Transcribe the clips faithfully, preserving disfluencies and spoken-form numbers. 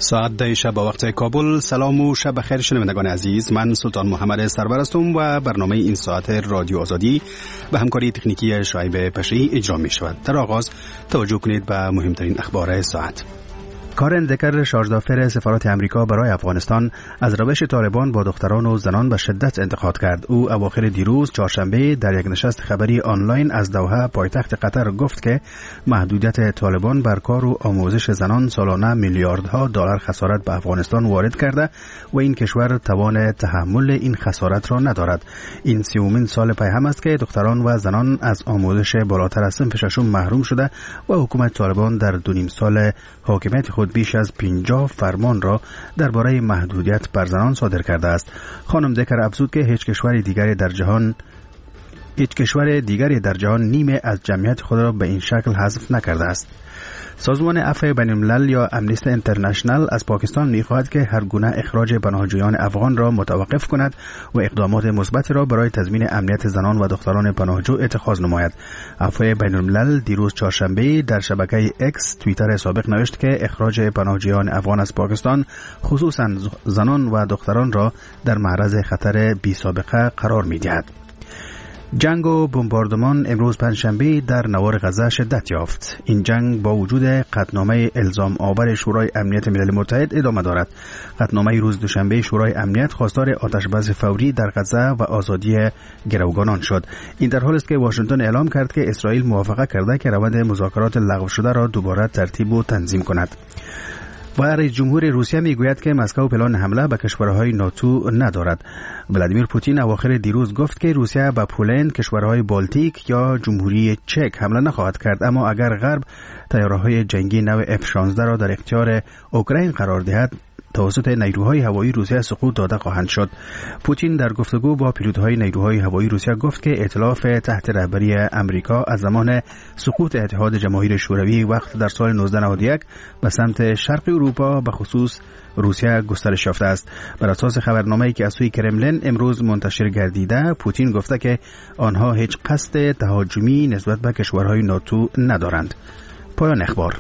ساعت ده شب با وقت کابل. سلام و شب بخیر شنوندگان عزیز، من سلطان محمد سرور هستم و برنامه این ساعت رادیو آزادی به همکاری تکنیکی شایب پشی اجرا می شود. در آغاز توجه کنید به مهمترین اخبار ساعت. کارن دکر شارژدافر سفارت امریکا برای افغانستان از روش طالبان با دختران و زنان به شدت انتقاد کرد. او اواخر دیروز چهارشنبه در یک نشست خبری آنلاین از دوحه پایتخت قطر گفت که محدودیت طالبان بر کار و آموزش زنان سالانه میلیاردها دلار خسارت به افغانستان وارد کرده و این کشور توان تحمل این خسارت را ندارد. این سیومین سال پی هم است که دختران و زنان از آموزش بالاتر از صنف ششم محروم شده و حکومت طالبان در دو نیم سال حاکمیت خود بیش از پنجاه فرمان را درباره محدودیت بر زنان صادر کرده است. خانم دکر افزود که هیچ کشور دیگری در جهان هیچ کشور دیگری در جهان نیمه از جمعیت خود را به این شکل حذف نکرده است. سازمان عفو بین الملل یا امنیستی اینترنشنال از پاکستان می‌خواهد که هر گونه اخراج پناهجویان افغان را متوقف کند و اقدامات مثبت را برای تضمین امنیت زنان و دختران پناهجو اتخاذ نماید. عفو بین الملل دیروز چهارشنبه در شبکه اکس توییتر سابق نوشت که اخراج پناهجویان افغان از پاکستان خصوصا زنان و دختران را در معرض خطر بی‌سابقه قرار می‌دهد. جنگ و بمباردمان امروز پنجشنبه در نوار غزه شدت یافت. این جنگ با وجود قطعنامه الزام آور شورای امنیت ملل متحد ادامه دارد. قطعنامه روز دوشنبه شورای امنیت خواستار آتشبس فوری در غزه و آزادی گروگانان شد. این در حالی است که واشنگتن اعلام کرد که اسرائیل موافقت کرده که روند مذاکرات لغو شده را دوباره ترتیب و تنظیم کند. و رئیس جمهور روسیه میگوید که مسکو پلان حمله به کشورهای ناتو ندارد. ولادیمیر پوتین اواخر دیروز گفت که روسیه به پولند، کشورهای بالتیک یا جمهوری چک حمله نخواهد کرد، اما اگر غرب طیاره‌های جنگی نو اف شانزده را در اختیار اوکراین قرار دهد توسط نیروهای هوایی روسیه سقوط داده خواهند شد. پوتین در گفتگو با پیلوت‌های نیروهای هوایی روسیه گفت که ائتلاف تحت رهبری امریکا از زمان سقوط اتحاد جماهیر شوروی وقت در سال نوزده نود و یک به سمت شرق اروپا به خصوص روسیه گسترش یافته است. بر اساس خبرنامه‌ای که از سوی کرملین امروز منتشر گردیده، پوتین گفته که آنها هیچ قصد تهاجمی نسبت به کشورهای ناتو ندارند. پایان اخبار.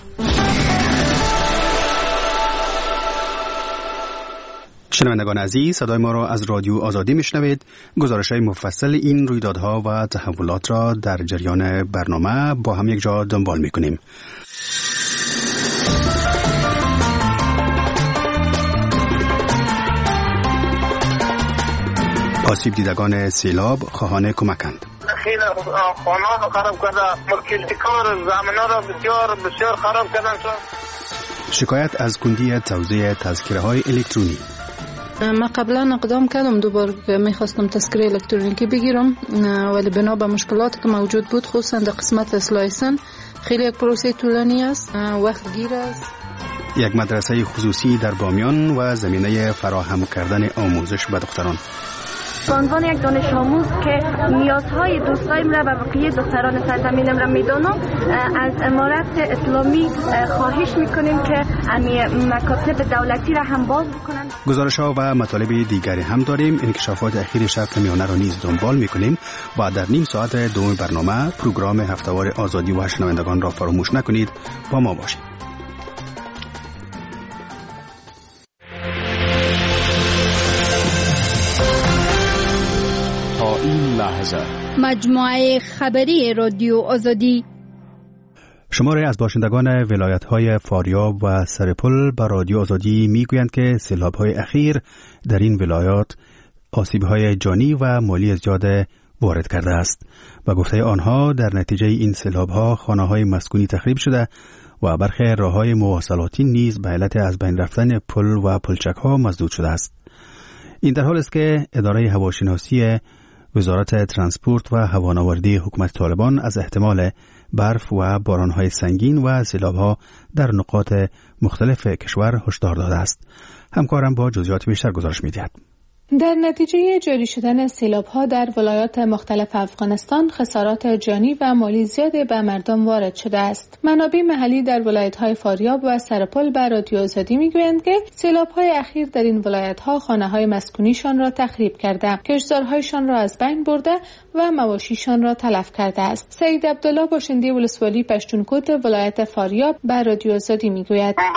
شنوندگان عزیز، صدای ما را از رادیو آزادی میشنوید. گزارش‌های مفصل این رویدادها و تحولات را در جریان برنامه با هم یک جا دنبال میکنیم. آسیب دیدگان سیلاب خواهان کمکند. خیلی خانه را خراب کرده، ملکیار زمینه را بسیار بسیار خراب کردن. شکایت از کندی توزیع تذکره های الکترونی. ما قبلا اقدام کردم دوباره میخواستم تذکره الکترونیکی بگیرم، ولی بنا به مشکلاتی که موجود بود خصوصا در قسمت لایسن خیلی یک پروسه طولانی است، وقت گیر است. یک مدرسه خصوصی در بامیان و زمینه فراهم کردن آموزش به دختران. به عنوان یک دانش آموز که نیازهای دوستایم را و بقیه دختران سرزمینم را میدانم، از امارت اسلامی خواهش میکنیم که مکاتب دولتی را هم باز بکنند. گزارش‌ها و مطالب دیگری هم داریم. انکشافات اخیر شرق میانه را نیز دنبال میکنیم و در نیم ساعت دوم برنامه پروگرام هفته‌وار آزادی و شنوندگان را فراموش نکنید. با ما باشید. مجموعه خبری رادیو آزادی. شماری از باشندگان ولایت‌های فاریاب و سرپل به رادیو آزادی میگویند که سیلاب‌های اخیر در این ولایات آسیب‌های جانی و مالی زیاد وارد کرده است. به گفته آنها در نتیجه این سیلاب‌ها خانه‌های مسکونی تخریب شده و برخی راه‌های مواصلاتی نیز به علت از بین رفتن پل و پلچک‌ها مسدود شده است. این در حالی است که اداره هواشناسی وزارت ترانسپورت و هوانوردی حکومت طالبان از احتمال برف و باران‌های سنگین و سیلاب‌ها در نقاط مختلف کشور هشدار داده است. همکارم با جزئیات بیشتر گزارش می‌دهد. در نتیجه جاری شدن سیلاب‌ها در ولایات مختلف افغانستان خسارات جانی و مالی زیادی به مردم وارد شده است. منابع محلی در ولایت‌های فاریاب و سرپل به رادیو آزادی می‌گویند که سیلاب‌های اخیر در این ولایت‌ها خانه‌های مسکونیشان را تخریب کرده، کشتزارهایشان را از بین برده و مواشیشان را تلف کرده است. سید عبدالله باشنده ولسوالی پشتونکوت ولایت فاریاب به رادیو آزادی می‌گوید: بله،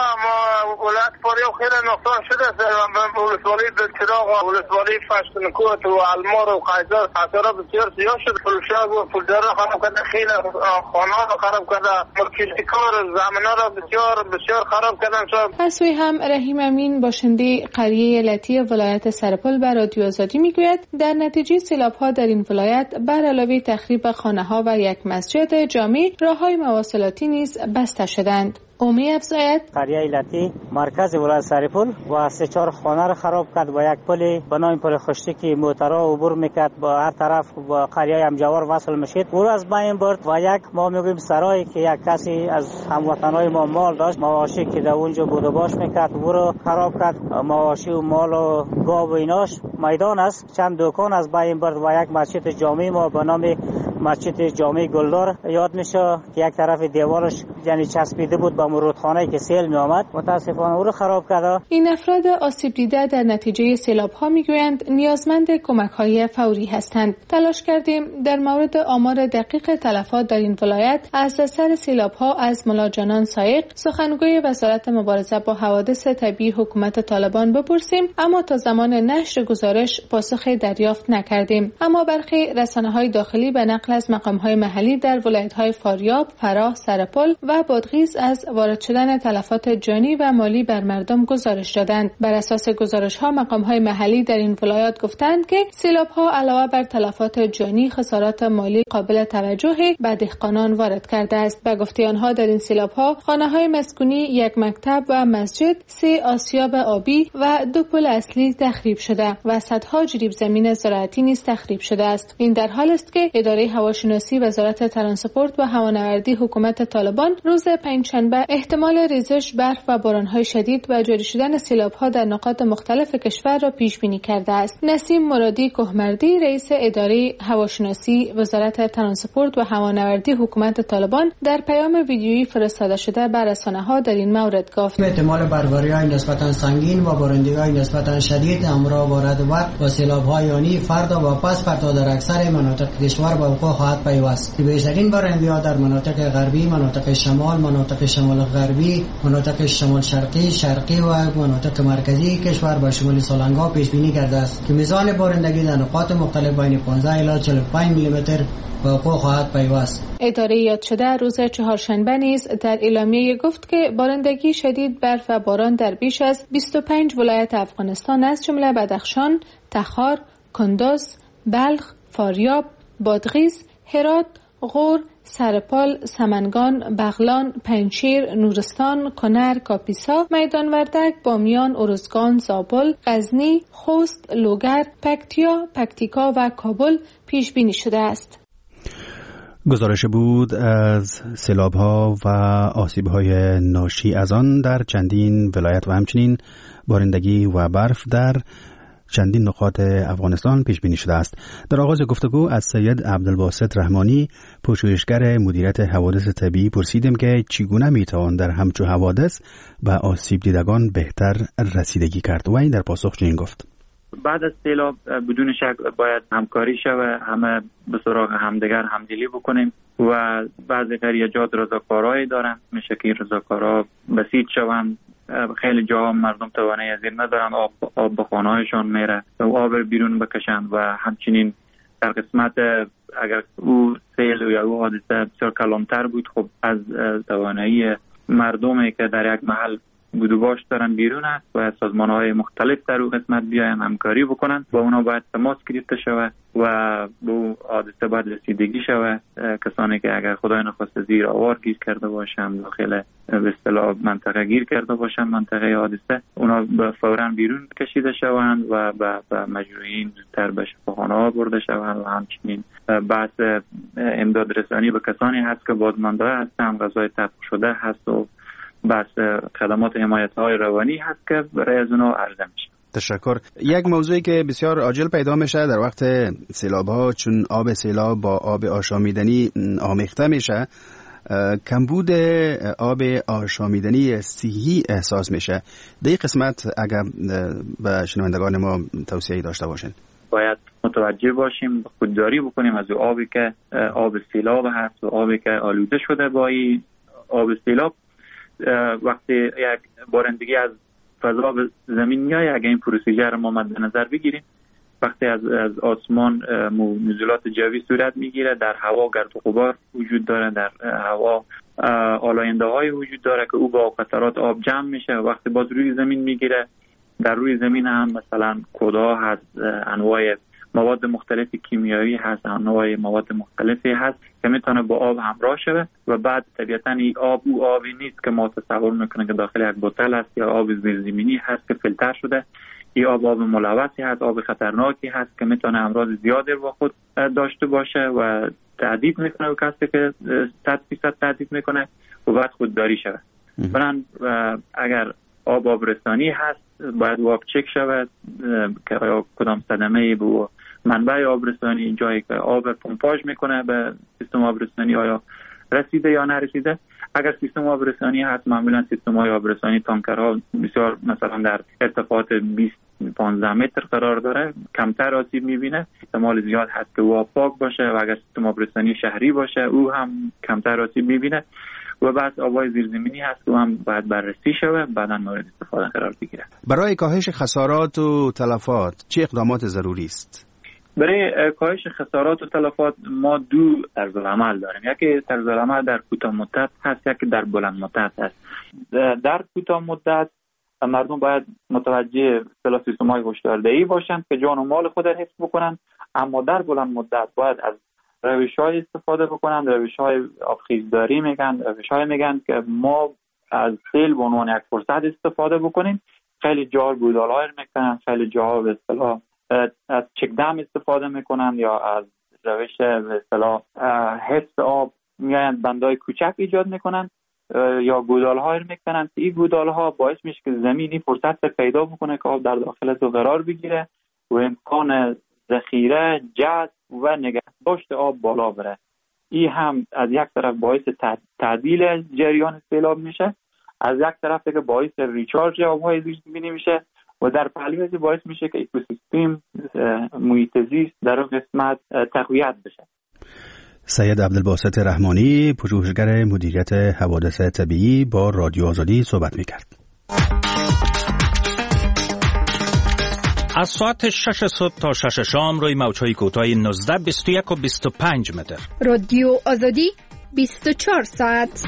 ما ولایت فاریاب خیلی نقصان شده است. ولسوالی دلچراغ و ولسوالی پشتونکوت و المار و قیصر خسارات بسیار زیاد شد. فروشا و پولدار را خراب کرده، خیلی خانه را خراب کرده، ملکیتکار زمین‌ها را بسیار بسیار خراب کردن. از سوی هم رحیم امین باشنده قریه لطی ولایت سرپل به رادیو آزادی میگوید در نتیجه سیلاب‌ها در این ولایت بر علاوه تخریب خانه‌ها و یک مسجد جامع، راه‌های مواصلاتی نیز بسته شدند. اومی افزاید: قریه لطی مرکز ولایت سرپل و سه چهار خانه را خراب کرد و یک پل به نام پل خشتی که موترها عبور میکرد با هر طرف با قریه امجوار وصل میشد او را از بین برد و یک ما میگویم سرایی که یک کسی از هموطنای ما مال داشت، مواشی که در اونجا بود و باش میکرد او را خراب کرد. مواشی و مال و گاو و ایناش میدان است، چند دکان از بین برد و یک مسجد جامع ما به نام مسجد جامع گلدار یاد میشه که یک طرف دیوارش یعنی چسبیده بود با رودخانه‌ای که سیل می آمد، متاسفانه او رو خراب کرد. این افراد آسیب دیده در نتیجه سیلاب‌ها میگویند نیازمند کمک‌های فوری هستند. تلاش کردیم در مورد آمار دقیق تلفات در این ولایت از اثر سیلاب‌ها از ملا جانان سایق، سخنگوی وزارت مبارزه با حوادث طبیعی حکومت طالبان بپرسیم، اما تا زمان نشر گزارش پاسخی دریافت نکردیم. اما برخی رسانه‌های داخلی به نقل از مقام‌های محلی در ولایت‌های فاریاب، فراه، سرپل و بادغیس از وارد شدن تلفات جانی و مالی بر مردم گزارش دادند. بر اساس گزارش‌ها مقام‌های محلی در این ولایات گفتند که سیلاب‌ها علاوه بر تلفات جانی خسارات مالی قابل توجهی به دهقانان وارد کرده است. به گفته آنها در این سیلاب‌ها خانه‌های مسکونی، یک مکتب و مسجد، سه آسیاب آبی و دو پل اصلی تخریب شده و صدها جریب زمین زراعتی نیز تخریب شده است. این در حالی است که اداره هواشناسی وزارت ترانسپورت و هوانوردی حکومت طالبان روز پنجشنبه احتمال ریزش برف و باران‌های شدید و جاری شدن سیلاب‌ها در نقاط مختلف کشور را پیش بینی کرده است. نسیم مرادی کوهمردی رئیس اداره هواشناسی وزارت ترانسپورت و هوانوردی حکومت طالبان در پیام ویدیویی فرستاده شده بر رسانه‌ها در این مورد گفت: احتمال بارندگی‌های نسبتاً سنگین و بارندگی‌های نسبتاً شدید همراه با رعد و برق و سیلاب‌های یعنی فردا و پس فردا در اکثر مناطق کشور به وقوع خواهد پیوست. بیشترین بارندگی‌ها در مناطق غربی، مناطق شمال، مناطق شمال غربی، مناطق شمال شرقی، شرقی و مناطق مرکزی کشور با شمال سالنگا پیش بینی کرده است که میزان بارندگی در نقاط مختلف بین پانزده الی چهل و پنج میلی متر به وقوع خواهد پیوست. اداره یاد شده روز چهارشنبه نیز در اعلامیه گفت که بارندگی شدید، برف و باران در بیش از بیست و پنج ولایت افغانستان از جمله بدخشان، تخار، کندز، بلخ، فاریاب، بادغیس، هرات، غور، سرپل، سمنگان، بغلان، پنجشیر، نورستان، کنر، کاپیسا، میدان وردک، بامیان، ارزگان، زابل، غزنی، خوست، لوگر، پکتیا، پکتیکا و کابل پیش بینی شده است. گزارش بود از سیلاب‌ها و آسیب‌های ناشی از آن در چندین ولایت و همچنین بارندگی و برف در چندین نقاط افغانستان پیش بینی شده است. در آغاز گفتگو از سید عبدالباسط رحمانی، پژوهشگر مدیریت حوادث طبیعی، پرسیدیم که چگونه میتوان در همچو حوادث و آسیب دیدگان بهتر رسیدگی کرد و این در پاسخ چنین گفت: بعد از سیلاب بدون شک باید همکاری شود، همه به سراغ همدیگر همدلی بکنیم و بعضی قریه‌جات رضاکارایی دارن، میشه که رضاکارا بسیط شوند. خیلی جاها مردم توانایی از این ندارن، آب, آب به خانه‌هایشان میره و آب بیرون بکشند و همچنین در قسمت اگر او سیل یا او حادثه بسیار کلانتر بود، خب از توانایی مردمی که در یک محل بود و باش دارن بیرون است و سازمان‌های مختلف در اون قسمت بیاین همکاری بکنن و اونا باید تماس گرفته شود و به حادثه باید رسیدگی شود. کسانی که اگر خدای نخواسته زیر آوار گیر کرده باشن، داخل به اصطلاح منطقه گیر کرده باشن، منطقه حادثه، اونا فوراً بیرون کشیده شوند و به مجروحین زودتر به شفاخانه‌ها برده شوند و همچنین بحث امداد رسانی به کسانی هست که بازمانده هستند، غذای طبخ شده هست و بس خدمات حمایت های روانی هست که برای از اونا عرضه میشه. تشکر. یک موضوعی که بسیار عاجل پیدا میشه در وقت سیلاب ها، چون آب سیلاب با آب آشامیدنی آمیخته میشه، کمبود آب آشامیدنی صحی احساس میشه. در این قسمت اگر به شنوندگان ما توصیه‌ای داشته باشین. باید متوجه باشیم، خودداری بکنیم از آبی که آب سیلاب هست و آبی که آلوده شده با این آب سیلاب. وقتی یک بارندگی از فضا به زمین میاد، اگر این پروسیجر رو ما مد نظر بگیریم، وقتی از از آسمان نزولات جوی صورت میگیره، در هوا گرد و غبار وجود داره، در هوا آلاینده های وجود داره که او با قطرات آب جمع میشه. وقتی باز روی زمین میگیره، در روی زمین هم مثلا کدا هست، انواع مواد مختلف کیمیایی هست، انواع مواد مختلفی هست که میتونه با آب همراه شده و بعد طبیعتاً این آب او آبی نیست که ما تصور میکنیم که داخل یک بوتل است یا آب زیرزمینی هست که فیلتر شده. این آب آب ملوثی هست، آب خطرناکی هست که میتونه امراض زیادی با خود داشته باشه و تهدید میکنه و کسی که صد درصد تهدید میکنه و بعد خودداری شده. برن اگر آب آبرسانی هست باید آب چک شود که آیا کدام صدمه به منبع آبرسانی، جایی که آب پمپاژ میکنه به سیستم آبرسانی آیا رسیده یا نرسیده. اگر سیستم آبرسانی هست، معمولا سیستم های آبرسانی تانکرها بسیار مثلا در ارتفاعات بیست پانزده متر قرار داره، کمتر آسیب میبینه. احتمال زیاد هست که او پاک باشه و اگر سیستم آبرسانی شهری باشه او هم کمتر آسیب میبینه. و بعد آبای زیرزمینی هست و هم باید بررسی شوه، بعدا مورد استفاده قرار بگیره. برای کاهش خسارات و تلفات چه اقدامات ضروری است؟ برای کاهش خسارات و تلفات ما دو طرز عمل داریم. یکی طرز عمل در کوتاه مدت هست، یکی در بلند مدت هست. در کوتاه مدت مردم باید متوجه اصطلاح سیستم‌های هشداردهی باشند که جان و مال خود را حفظ بکنند، اما در بلند مدت باید از روش‌های استفاده بکنند. روش‌های آبخیزداری میگن، روش‌های میگن که ما از سیل به عنوان یک فرصت استفاده بکنیم. خیلی جا گودال‌ها میکنن، خیلی جاها به اصطلاح از چک دم استفاده میکنن یا از روش به اصطلاح حفظ آب میاین بندای کوچک ایجاد میکنن یا گودال‌ها میکنن که این گودال‌ها باعث میشه که زمینی فرصت پیدا بکنه که آب در داخل تو قرار بگیره و امکان ذخیره، جذب و نگهداشت آب بالا بره. این هم از یک طرف باعث تعدیل جریان سیلاب میشه، از یک طرف دیگه باعث ریچارج آب‌های زیرزمینی میشه و در پهلوی باعث میشه که اکوسیستم محیط زیست در اون قسمت تقویت بشه. سید عبدالباسط رحمانی، پژوهشگر مدیریت حوادث طبیعی، با رادیو آزادی صحبت میکرد. از ساعت شش صبح تا شش شام روی موج‌های کوتاه نوزده، بیست و یک و بیست و پنج متر. رادیو آزادی بیست و چهار ساعت.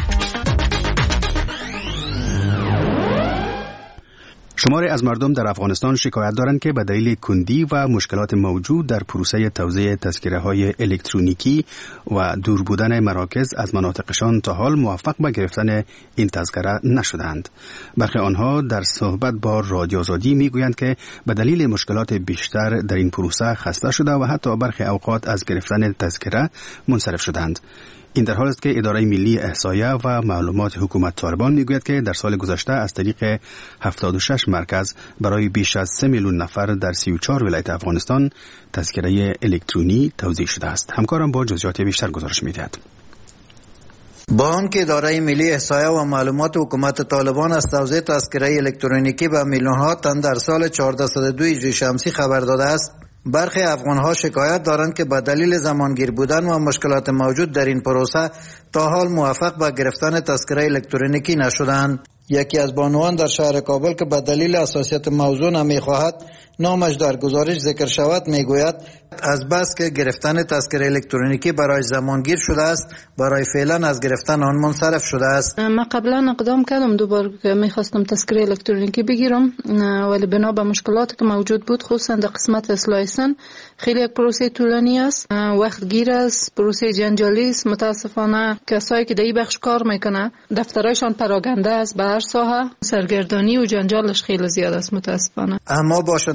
شماری از مردم در افغانستان شکایت دارند که به دلیل کندی و مشکلات موجود در پروسه توزیع تذکره‌های الکترونیکی و دور بودن مراکز از مناطقشان تا حال موفق به گرفتن این تذکره نشدند. برخی آنها در صحبت با رادیو آزادی میگویند که به دلیل مشکلات بیشتر در این پروسه خسته شده و حتی برخی اوقات از گرفتن تذکره منصرف شدند. این در حال است که اداره ملی احصایه و معلومات حکومت طالبان میگوید که در سال گذشته از طریق هفتاد و شش مرکز برای بیش از سه میلیون نفر در سی و چهار ولایت افغانستان تذکره الکترونی توزیع شده است. همکارم با جزئیات بیشتر گزارش میدهد. با آنکه اداره ملی احصایه و معلومات حکومت طالبان از توزیع تذکره الکترونیکی به میلیون‌ها تن در سال چهارده صد و دو هجری شمسی خبر داده است، برخی افغان‌ها شکایت دارند که به دلیل زمانگیر بودن و مشکلات موجود در این پروسه تا حال موفق به گرفتن تذکره الکترونیکی نشدند. یکی از بانوان در شهر کابل که به دلیل حساسیت موضوع نمی‌خواهد نامش در گزارش ذکر شود میگوید از بس که گرفتن تذکره الکترونیکی برای زمانگیر شده است، برای فعلا از گرفتن آن منصرف شده است. من قبلا اقدام کردم دوباره که میخواستم تذکره الکترونیکی بگیرم، ولی بنا به مشکلاتی که موجود بود خصوصا در قسمت اصلاح سن خیلی یک پروسه طولانی است، وقت گیر است، پروسه جنجالی است. متاسفانه کسایی که در این بخش کار میکنه دفترایشان پراگنده است، به هر ساحه سرگردانی و جنجالش خیلی زیاد است متاسفانه. اما باشنده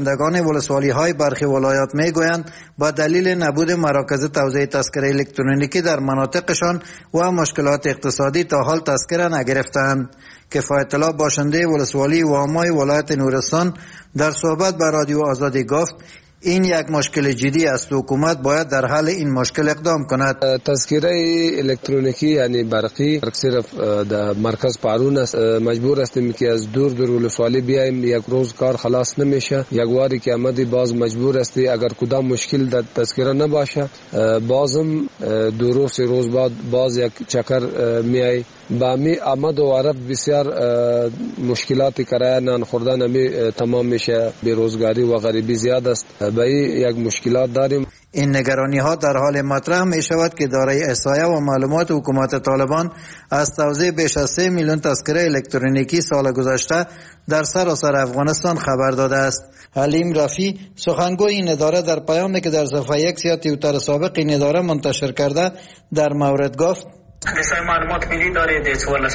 باشندگان ولسوالی های برخی ولایات می گویند با دلیل نبود مراکز توزیع تذکره الکترونیکی در مناطقشان و مشکلات اقتصادی تا حال تذکره نگرفتند. کفایت الله باشنده ولسوالی وامای ولایت نورستان در صحبت با رادیو آزادی گفت این یک مشکل جدی است و حکومت باید در حل این مشکل اقدام کند. تذکره الکترونیکی یعنی برقی صرف در مرکز پارون است. مجبور هستیم که از دور دور ولسوالی بیایم، یک روز کار خلاص نمیشه. یک واری که آمدی باز مجبور هستی اگر کدام مشکل در تذکره نباشه بازم دو روز سه روز بعد باز یک چکر میای. با می آمد و عرب بسیار مشکلات کرایه نان خوردن می تمام میشه. بیروزگاری و غریبی زیاد است. با یک مشکلات داریم. این نگرانی ها در حال مطرح می شود که اداره احصایه و معلومات حکومت طالبان از توزیع بیش از سه میلیون تذکره الکترونیکی سال گذشته در سراسر افغانستان خبر داده است. حلیم رفی سخنگوی این اداره در پیامی که در صفحه یک سیاه توییتر سابق این اداره منتشر کرده در مورد گفت معلومات ملی دارید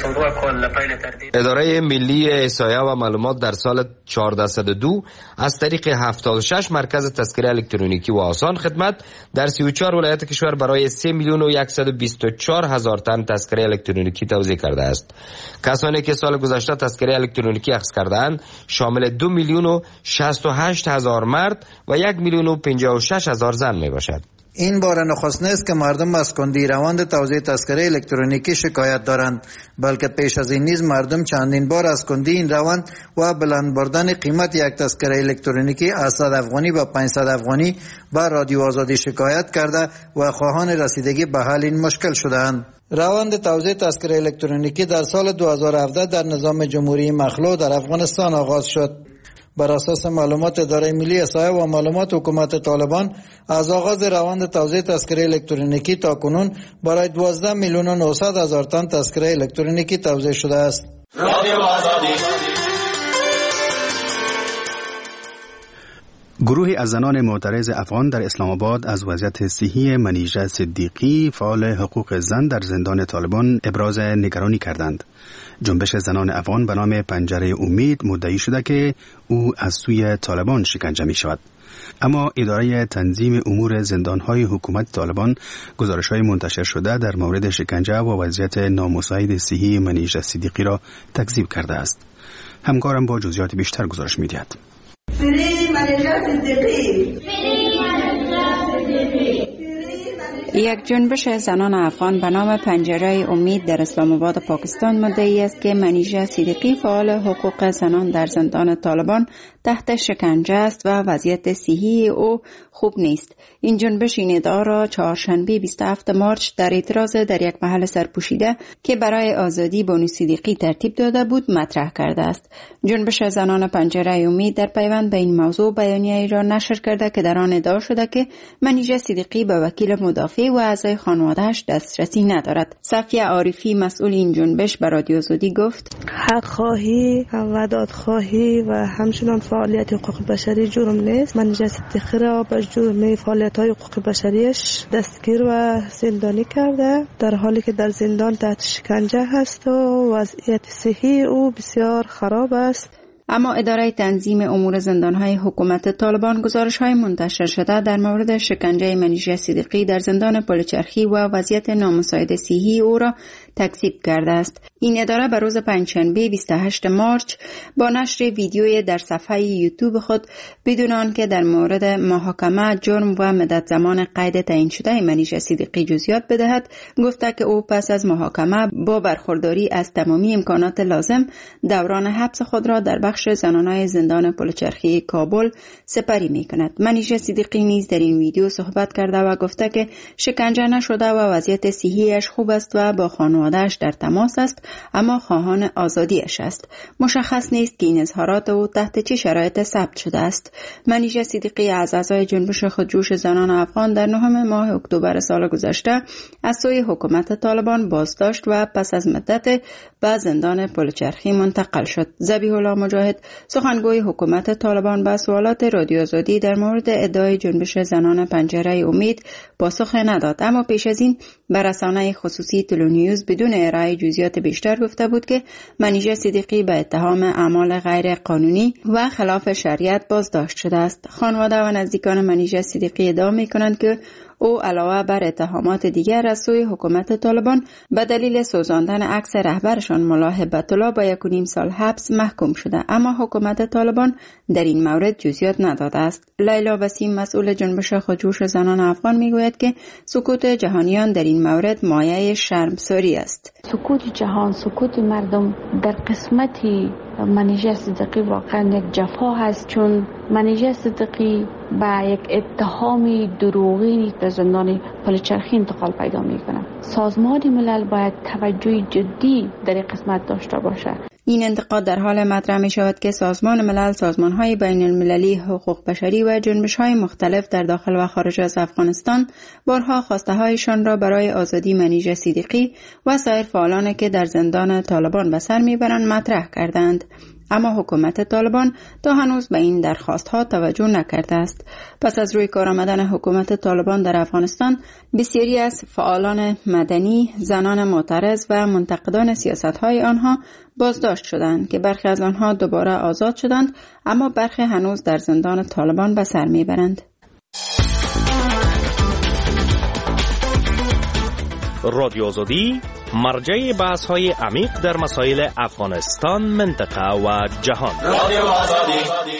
اداره ملی احصایه و معلومات در سال چهارصد و دو از طریق هفتاد و شش مرکز تذکره الکترونیکی و آسان خدمت در سی و چهار ولایت کشور برای سه میلیون و صد و بیست و چهار هزار تن تذکره الکترونیکی توزیع کرده است. کسانی که سال گذشته تذکره الکترونیکی اخذ کردند شامل دو میلیون و شصت و هشت هزار مرد و یک میلیون و پنجاه و شش هزار زن می باشد. این بار نخست نیست که مردم از کندی روند توزیع تذکره الکترونیکی شکایت دارند، بلکه پیش از این نیز مردم چندین بار از کندی این روند و بلند بردن قیمت یک تذکره الکترونیکی از صد افغانی و پانصد افغانی با رادیو آزادی شکایت کرده و خواهان رسیدگی به حل این مشکل شدند. روند توزیع تذکره الکترونیکی در سال دو هزار و هفده در نظام جمهوری مخلوع در افغانستان آغاز شد. بر اساس معلومات اداره ملی احصایه و معلومات حکومت طالبان از آغاز روند توزیع تذکره الکترونیکی تا کنون برای دوازده میلیون و نهصد هزار تن تذکره الکترونیکی توزیع شده است. گروهی از زنان معترض افغان در اسلام آباد از وضعیت صحی منیژه صدیقی فعال حقوق زن در زندان طالبان ابراز نگرانی کردند. جنبش زنان افغان به نام پنجره امید مدعی شده که او از سوی طالبان شکنجه می شود. اما اداره تنظیم امور زندانهای حکومت طالبان گزارش‌های منتشر شده در مورد شکنجه و وضعیت نامساعد صحی منیژه صدیقی را تکذیب کرده است. همکارم با جزئیات بیشتر گزارش می‌دهد. یک جنبش زنان افغان به نام پنجره امید در اسلام آباد پاکستان مدعی است که منیژه صدیقی فعال حقوق زنان در زندان طالبان تحت شکنجه است و وضعیت صحی او خوب نیست. این جنبش این ادعا را چهارشنبه بیست و هفتم مارس در اعتراض در یک محل سرپوشیده که برای آزادی بانو صدیقی ترتیب داده بود مطرح کرده است. جنبش زنان پنجره امید در پیوند به این موضوع بیانیه‌ای را نشر کرده که در آن ادعا شده که منیژه صدیقی به وکیل مدافع و اعضای خانواده‌اش دسترسی ندارد. صفیه عارفی مسئول این جنبش به رادیو آزادی گفت: حق خواهی و دادخواهی و همچنان فعالیت حقوق بشری جرم نیست. منیژه صدیقی را به جرم فعالیت‌های حقوق بشریش دستگیر و زندانی کرده، در حالی که در زندان تحت شکنجه هست و وضعیت صحی او بسیار خراب است. اما اداره تنظیم امور زندانهای حکومت طالبان گزارش‌های منتشر شده در مورد شکنجه منیژه صدیقی در زندان پلچرخی و وضعیت نامساعد صحی او را تکذیب کرده است. این اداره به روز پنجشنبه بیست و هشتم مارس با نشر ویدیوی در صفحه یوتیوب خود بدون آنکه در مورد محاکمه، جرم و مدت زمان قید تعیین شده منیژه صدیقی جزئیات بدهد، گفته که او پس از محاکمه با برخورداری از تمامی امکانات لازم دوران حبس خود را در بخش زنانای زندان پلچرخی کابل سپری می کند. منیژه صدیقی نیز در این ویدیو صحبت کرده و گفته که شکنجه نشده و وضعیت صحیش خوب است و با خانواده‌اش در تماس است، اما خواهان آزادیش است. مشخص نیست که این اظهارات او تحت چه شرایط ثبت شده است. منیژه صدیقی از اعضای جنبش خودجوش زنان افغان در نهم ماه اکتبر سال گذشته از سوی حکومت طالبان بازداشت و پس از مدت به زندان پلچرخی منتقل شد. ذبیح الله مجاهد، سخنگوی حکومت طالبان، به سوالات رادیو آزادی در مورد ادعای جنبش زنان پنجره امید پاسخ نداد، اما پیش از این به رسانه خصوصی تلونیوز بدون ارائه جزئیات بیشتر گفته بود که منیژه صدیقی به اتهام اعمال غیر قانونی و خلاف شریعت بازداشت شده است. خانواده و نزدیکان منیژه صدیقی ادعا می‌کنند که او علاوه بر اتهامات دیگر از سوی حکومت طالبان به دلیل سوزاندن عکس رهبرشان ملا هبت الله با یک و نیم سال حبس محکوم شده، اما حکومت طالبان در این مورد جزئیات نداده است. لیلا وسیم مسئول جنبش خودجوش زنان افغان میگوید که سکوت جهانیان در این مورد مایه شرمساری است. سکوت جهان، سکوت مردم در قسمتی منیژه صدیقی واقعا یک جفا هست، چون منیژه صدیقی با یک اتهامی دروغی در زندان پلچرخی انتقال پیدا میکنه. سازمان ملل باید توجه جدی در این قسمت داشته باشه. این انتقاد در حال مطرح می شود که سازمان ملل، سازمان‌های بین المللی حقوق بشری و جنبش‌های مختلف در داخل و خارج از افغانستان بارها خواسته‌هایشان را برای آزادی منیژه صدیقی و سایر فعالانی که در زندان طالبان به سر میبرند مطرح کردند، اما حکومت طالبان تا هنوز به این درخواست‌ها توجه نکرده است. پس از روی کار آمدن حکومت طالبان در افغانستان، بسیاری از فعالان مدنی، زنان معترض و منتقدان سیاست‌های آنها بازداشت شدند که برخی از آنها دوباره آزاد شدند، اما برخی هنوز در زندان طالبان به سر میبرند. رادیو آزادی مرجع بحث های عمیق در مسائل افغانستان، منطقه و جهان. رادیو آزادی.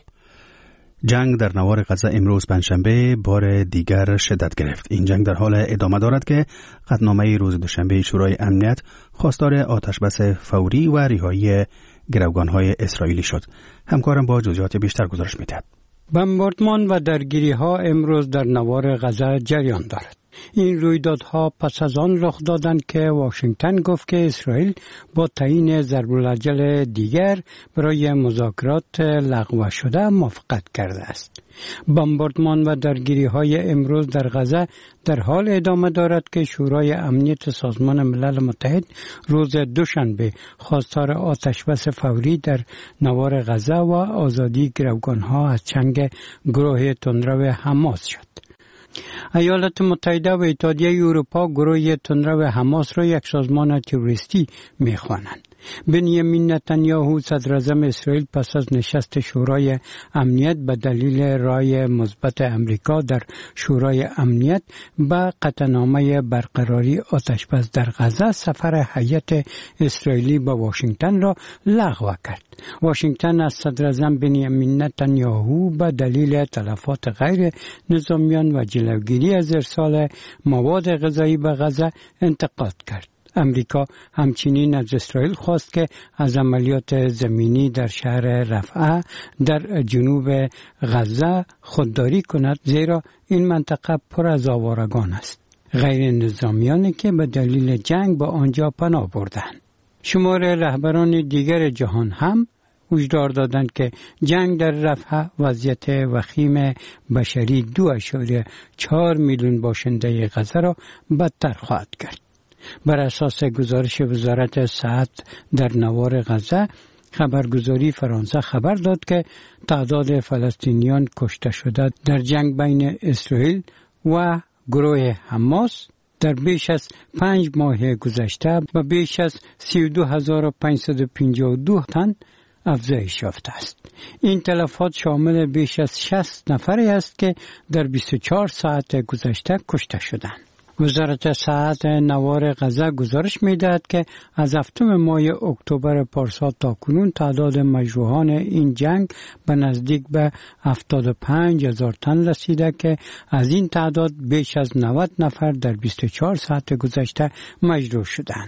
جنگ در نوار غزه امروز پنجشنبه بار دیگر شدت گرفت. این جنگ در حال ادامه دارد که قطعنامه روز دوشنبه شورای امنیت خواستار آتشبس فوری و رهایی گروگان‌های اسرائیلی شد. همکارم با جزئیات بیشتر گزارش می‌دهد. بمباردمان و درگیری‌ها امروز در نوار غزه جریان دارد. این رویدادها پس از آن رخ دادند که واشنگتن گفت که اسرائیل با تعیین ضرب‌الاجل دیگر برای مذاکرات لغو شده موافقت کرده است. بمباردمان و درگیری‌های امروز در غزه در حال ادامه دارد که شورای امنیت سازمان ملل متحد روز دوشنبه خواستار آتشبس فوری در نوار غزه و آزادی گروگان‌ها از چنگ گروه تندرو حماس شد. ایالات متحده و اتحادیه اروپا گروه تندرو حماس را یک سازمان تروریستی می‌خوانند. بنیامین نتانیاهو صدر اعظم اسرائیل پس از نشست شورای امنیت به دلیل رای مثبت امریکا در شورای امنیت به قطعنامه برقراری آتشبس در غزه سفر هیئت اسرائیلی به واشنگتن را لغو کرد. واشنگتن از صدر اعظم بنیامین نتانیاهو به دلیل تلفات غیر نظامیان و جلوگیری از ارسال مواد غذایی به غزه انتقاد کرد. امریکا همچنین از اسرائیل خواست که از عملیات زمینی در شهر رفح در جنوب غزه خودداری کند، زیرا این منطقه پر از آوارگان است، غیر نظامیانی که به دلیل جنگ به آنجا پناه بردند. شمار رهبران دیگر جهان هم هشدار دادند که جنگ در رفح وضعیت وخیم بشری دو اشاریه چهار میلیون باشنده غزه را بدتر خواهد کرد. بر اساس گزارش وزارت صحت در نوار غزه، خبرگزاری فرانسه خبر داد که تعداد فلسطینیان کشته شده در جنگ بین اسرائیل و گروه حماس در بیش از پنج ماه گذشته و بیش از سی و دو هزار و پانصد و پنجاه و دو تن افزایش یافته است. این تلفات شامل بیش از شصت نفری است که در بیست و چهار ساعت گذشته کشته شدند. وزارت صحت نوار غزه گزارش می‌دهد که از هفتم ماه اکتبر پارسال تا کنون تعداد مجروحان این جنگ به نزدیک به هفتاد و پنج هزار تن رسیده که از این تعداد بیش از نود نفر در بیست و چهار ساعت گذشته مجروح شدند.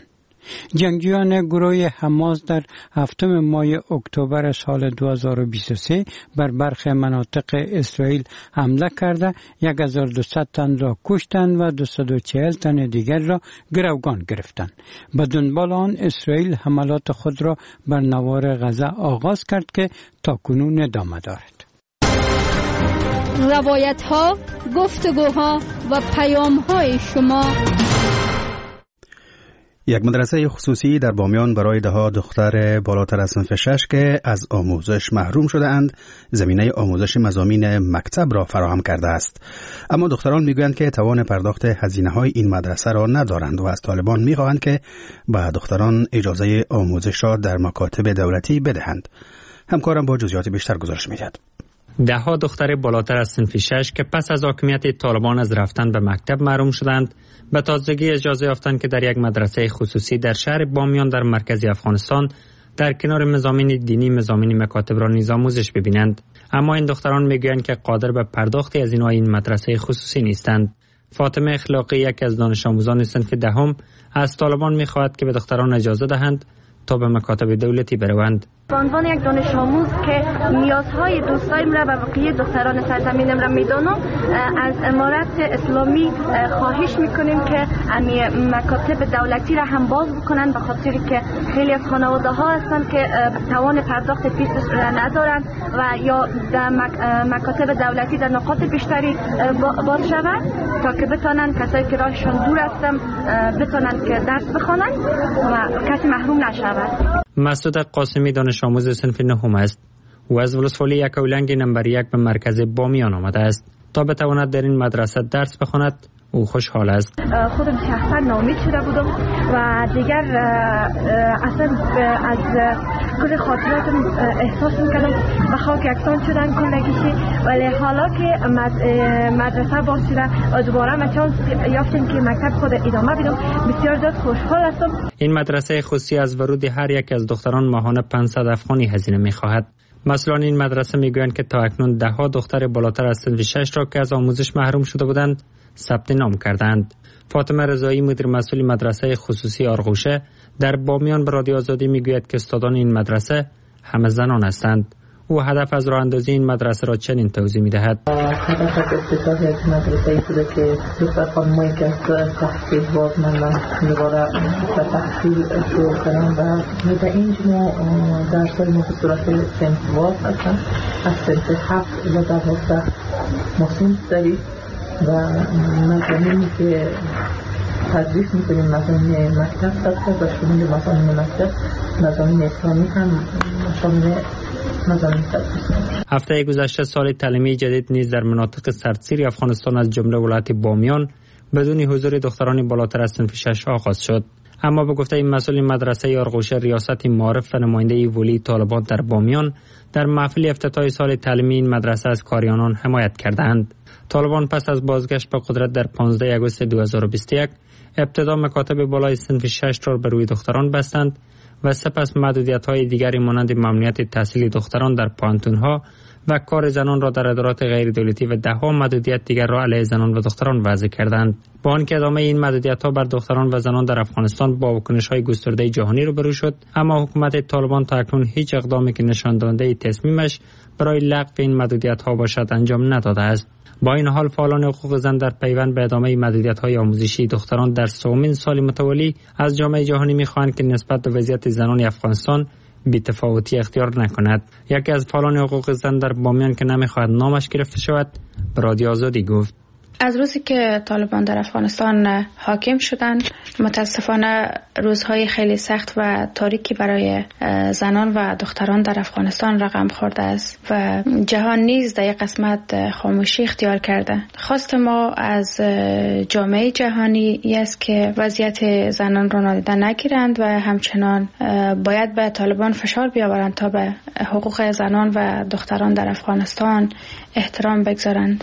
جنگجویان گروه حماس در هفتم ماه اکتبر سال دو هزار و بیست و سه بر برخی مناطق اسرائیل حمله کرده یک هزار و دویست تن را کشتند و دویست و چهل تن دیگر را گروگان گرفتند. به دنبال آن اسرائیل حملات خود را بر نوار غزه آغاز کرد که تاکنون ادامه دارد. روایت ها، گفتگوها و پیام های شما. یک مدرسه خصوصی در بامیان برای دهها دختر بالاتر از صنف شش که از آموزش محروم شده اند زمینه آموزش مضامین مکتب را فراهم کرده است. اما دختران میگویند که توان پرداخت هزینه های این مدرسه را ندارند و از طالبان میخواهند که به دختران اجازه آموزش را در مکاتب دولتی بدهند. همکارم با جزئیات بیشتر گزارش میدهد. دهها دختر بالاتر از صنف شش که پس از حاکمیت طالبان از رفتن به مکتب محروم شدند به تازگی اجازه یافتند که در یک مدرسه خصوصی در شهر بامیان در مرکز افغانستان در کنار مضامین دینی مضامین مکاتب را نیز آموزش ببینند. اما این دختران میگویند که قادر به پرداخت از اینها این مدرسه خصوصی نیستند. فاطمه اخلاقی یک از دانش آموزان صنف دهم از طالبان میخواهد که به دختران اجازه دهند تا به مکاتب دولتی بروند. به عنوان یک دانش آموز که نیازهای دوستایم را و بقیه دختران سرزمینم را میدانم، از امارت اسلامی خواهش میکنیم که مکاتب دولتی را هم باز بکنند، به خاطری که خیلی از خانواده ها هستند که توان پرداخت فیس را ندارند و یا در مکاتب دولتی در نقاط بیشتری باز شود تا که بتانند کسایی که راهشان دور هستند بتانند که درس بخوانند و کسی محروم نشود. مسعود قاسمی دانش آموز صنف نهم است و از ولسوالی یکاولنگ نمبر یک به مرکز بامیان آمده است تا بتواند در این مدرسه درس بخواند. او خوشحال است. خودم شخصا ناامید شده بودم و دیگر اصلا از کل خاطراتم احساس میکردم به خاک یکسان شدن کلگیشی، ولی حالا که مدرسه باز شده و دوباره ما چانس یافتیم که مکتب خود ادامه بدم، بسیار زیاد خوشحال هستم. این مدرسه خصوصی از ورود هر یک از دختران ماهانه پانصد افغانی هزینه میخواهد. مسئولان این مدرسه میگویند که تا اکنون ده ها دختر بالاتر از صنف شش را که از آموزش محروم شده بودند ثبت نام کردند. فاطمه رضایی مدیر مسئول مدرسه خصوصی آرغوشه در بامیان به رادیو آزادی میگوید که استادان این مدرسه همه زنان هستند. او هدف از راه اندازی این مدرسه را چنین توضیح میدهد. هدف از افتتاح یک مدرسه ای بوده که دختر خانمایی که از تحصیل بازماندن دوباره به تحصیل شروع کنن و در اینجا ما درس‌های ما به صورت صنف باز هستن، از صنف هفت و دوازده ما صنف داریم و مضامینی که تدریس میکنیم مضامین مکتب هست و شامل مضامین مکتب مضامین اسلامی هم شامل مضامین تدریس. هفته گذشته سال تعلیمی جدید نیز در مناطق سردسیر افغانستان از جمله ولایت بامیان بدون حضور دختران بالاتر از صنف شش آغاز شد. اما به گفته این مسئول مدرسه آرغوشه ریاست معارف و نماینده ولی طالبان در بامیان در محفل افتتاح سال تعلیمی این مدرسه از کاریانان حمایت کردند. طالبان پس از بازگشت به قدرت در پانزده آگوست دو هزار و بیست و یک ابتدا مکاتب بالای صنف شش را به روی دختران بستند و سپس محدودیت‌های دیگری مانند ممنوعیت تحصیل دختران در پانتون‌ها و کار زنان را در ادارات غیر دولتی و ده‌ها محدودیت دیگر را علیه زنان و دختران وضع کردند. با آنکه ادامه این محدودیت‌ها بر دختران و زنان در افغانستان با واکنش‌های گسترده جهانی روبرو شد، اما حکومت طالبان تا اکنون هیچ اقدامی که نشان دهنده تصمیمش برای لغو این محدودیت‌ها باشد انجام نداده است. با این حال فعالان حقوق زن در پیوند به ادامه محدودیت‌های آموزشی دختران در سومین سال متوالی از جامعه جهانی می‌خواهند که نسبت به وضعیت زنان افغانستان بی‌تفاوتی اختیار نکند. یکی از فعالان حقوق زن در بامیان که نمی‌خواهد نامش گرفته شود به رادیو آزادی گفت: از روزی که طالبان در افغانستان حاکم شدند متاسفانه روزهای خیلی سخت و تاریکی برای زنان و دختران در افغانستان رقم خورده است و جهان نیز در یک قسمت خاموشی اختیار کرده. خواست ما از جامعه جهانی است که وضعیت زنان را نادیده نگیرند و همچنان باید به طالبان فشار بیاورند تا به حقوق زنان و دختران در افغانستان احترام بگذارند.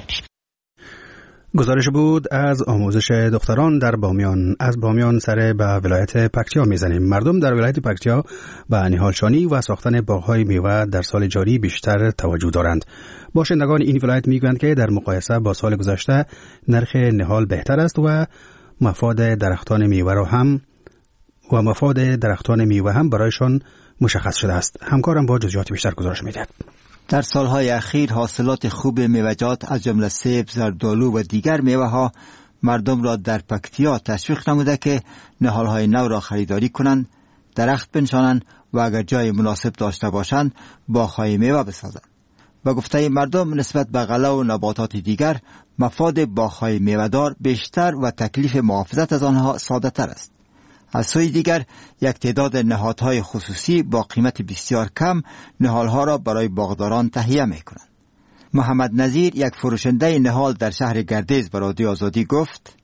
گزارش بود از آموزش دختران در بامیان. از بامیان سر به ولایت پکتیا میزنیم. مردم در ولایت پکتیا به نهالشانی و ساختن باغ‌های میوه در سال جاری بیشتر توجه دارند. باشندگان این ولایت میگویند که در مقایسه با سال گذشته نرخ نهال بهتر است و مفاد درختان میوه را هم و مفاد درختان میوه هم برایشان مشخص شده است. همکارم با جزئیات بیشتر گزارش میدهد. در سالهای اخیر حاصلات خوب میوه‌جات از جمله سیب، زردآلو و دیگر میوه‌ها مردم را در پکتیا تشویق نموده که نهال‌های نو را خریداری کنند، درخت بنشانند و اگر جای مناسب داشته باشند باغ‌های میوه بسازند. با گفته مردم نسبت به غله و نباتات دیگر مفاد باغ‌های میوه‌دار بیشتر و تکلیف محافظت از آنها ساده‌تر است. از سوی دیگر یک تعداد نهادهای خصوصی با قیمت بسیار کم نهالها را برای باغداران تهیه می کنند. محمد نظیر یک فروشنده نهال در شهر گردیز به رادیو آزادی گفت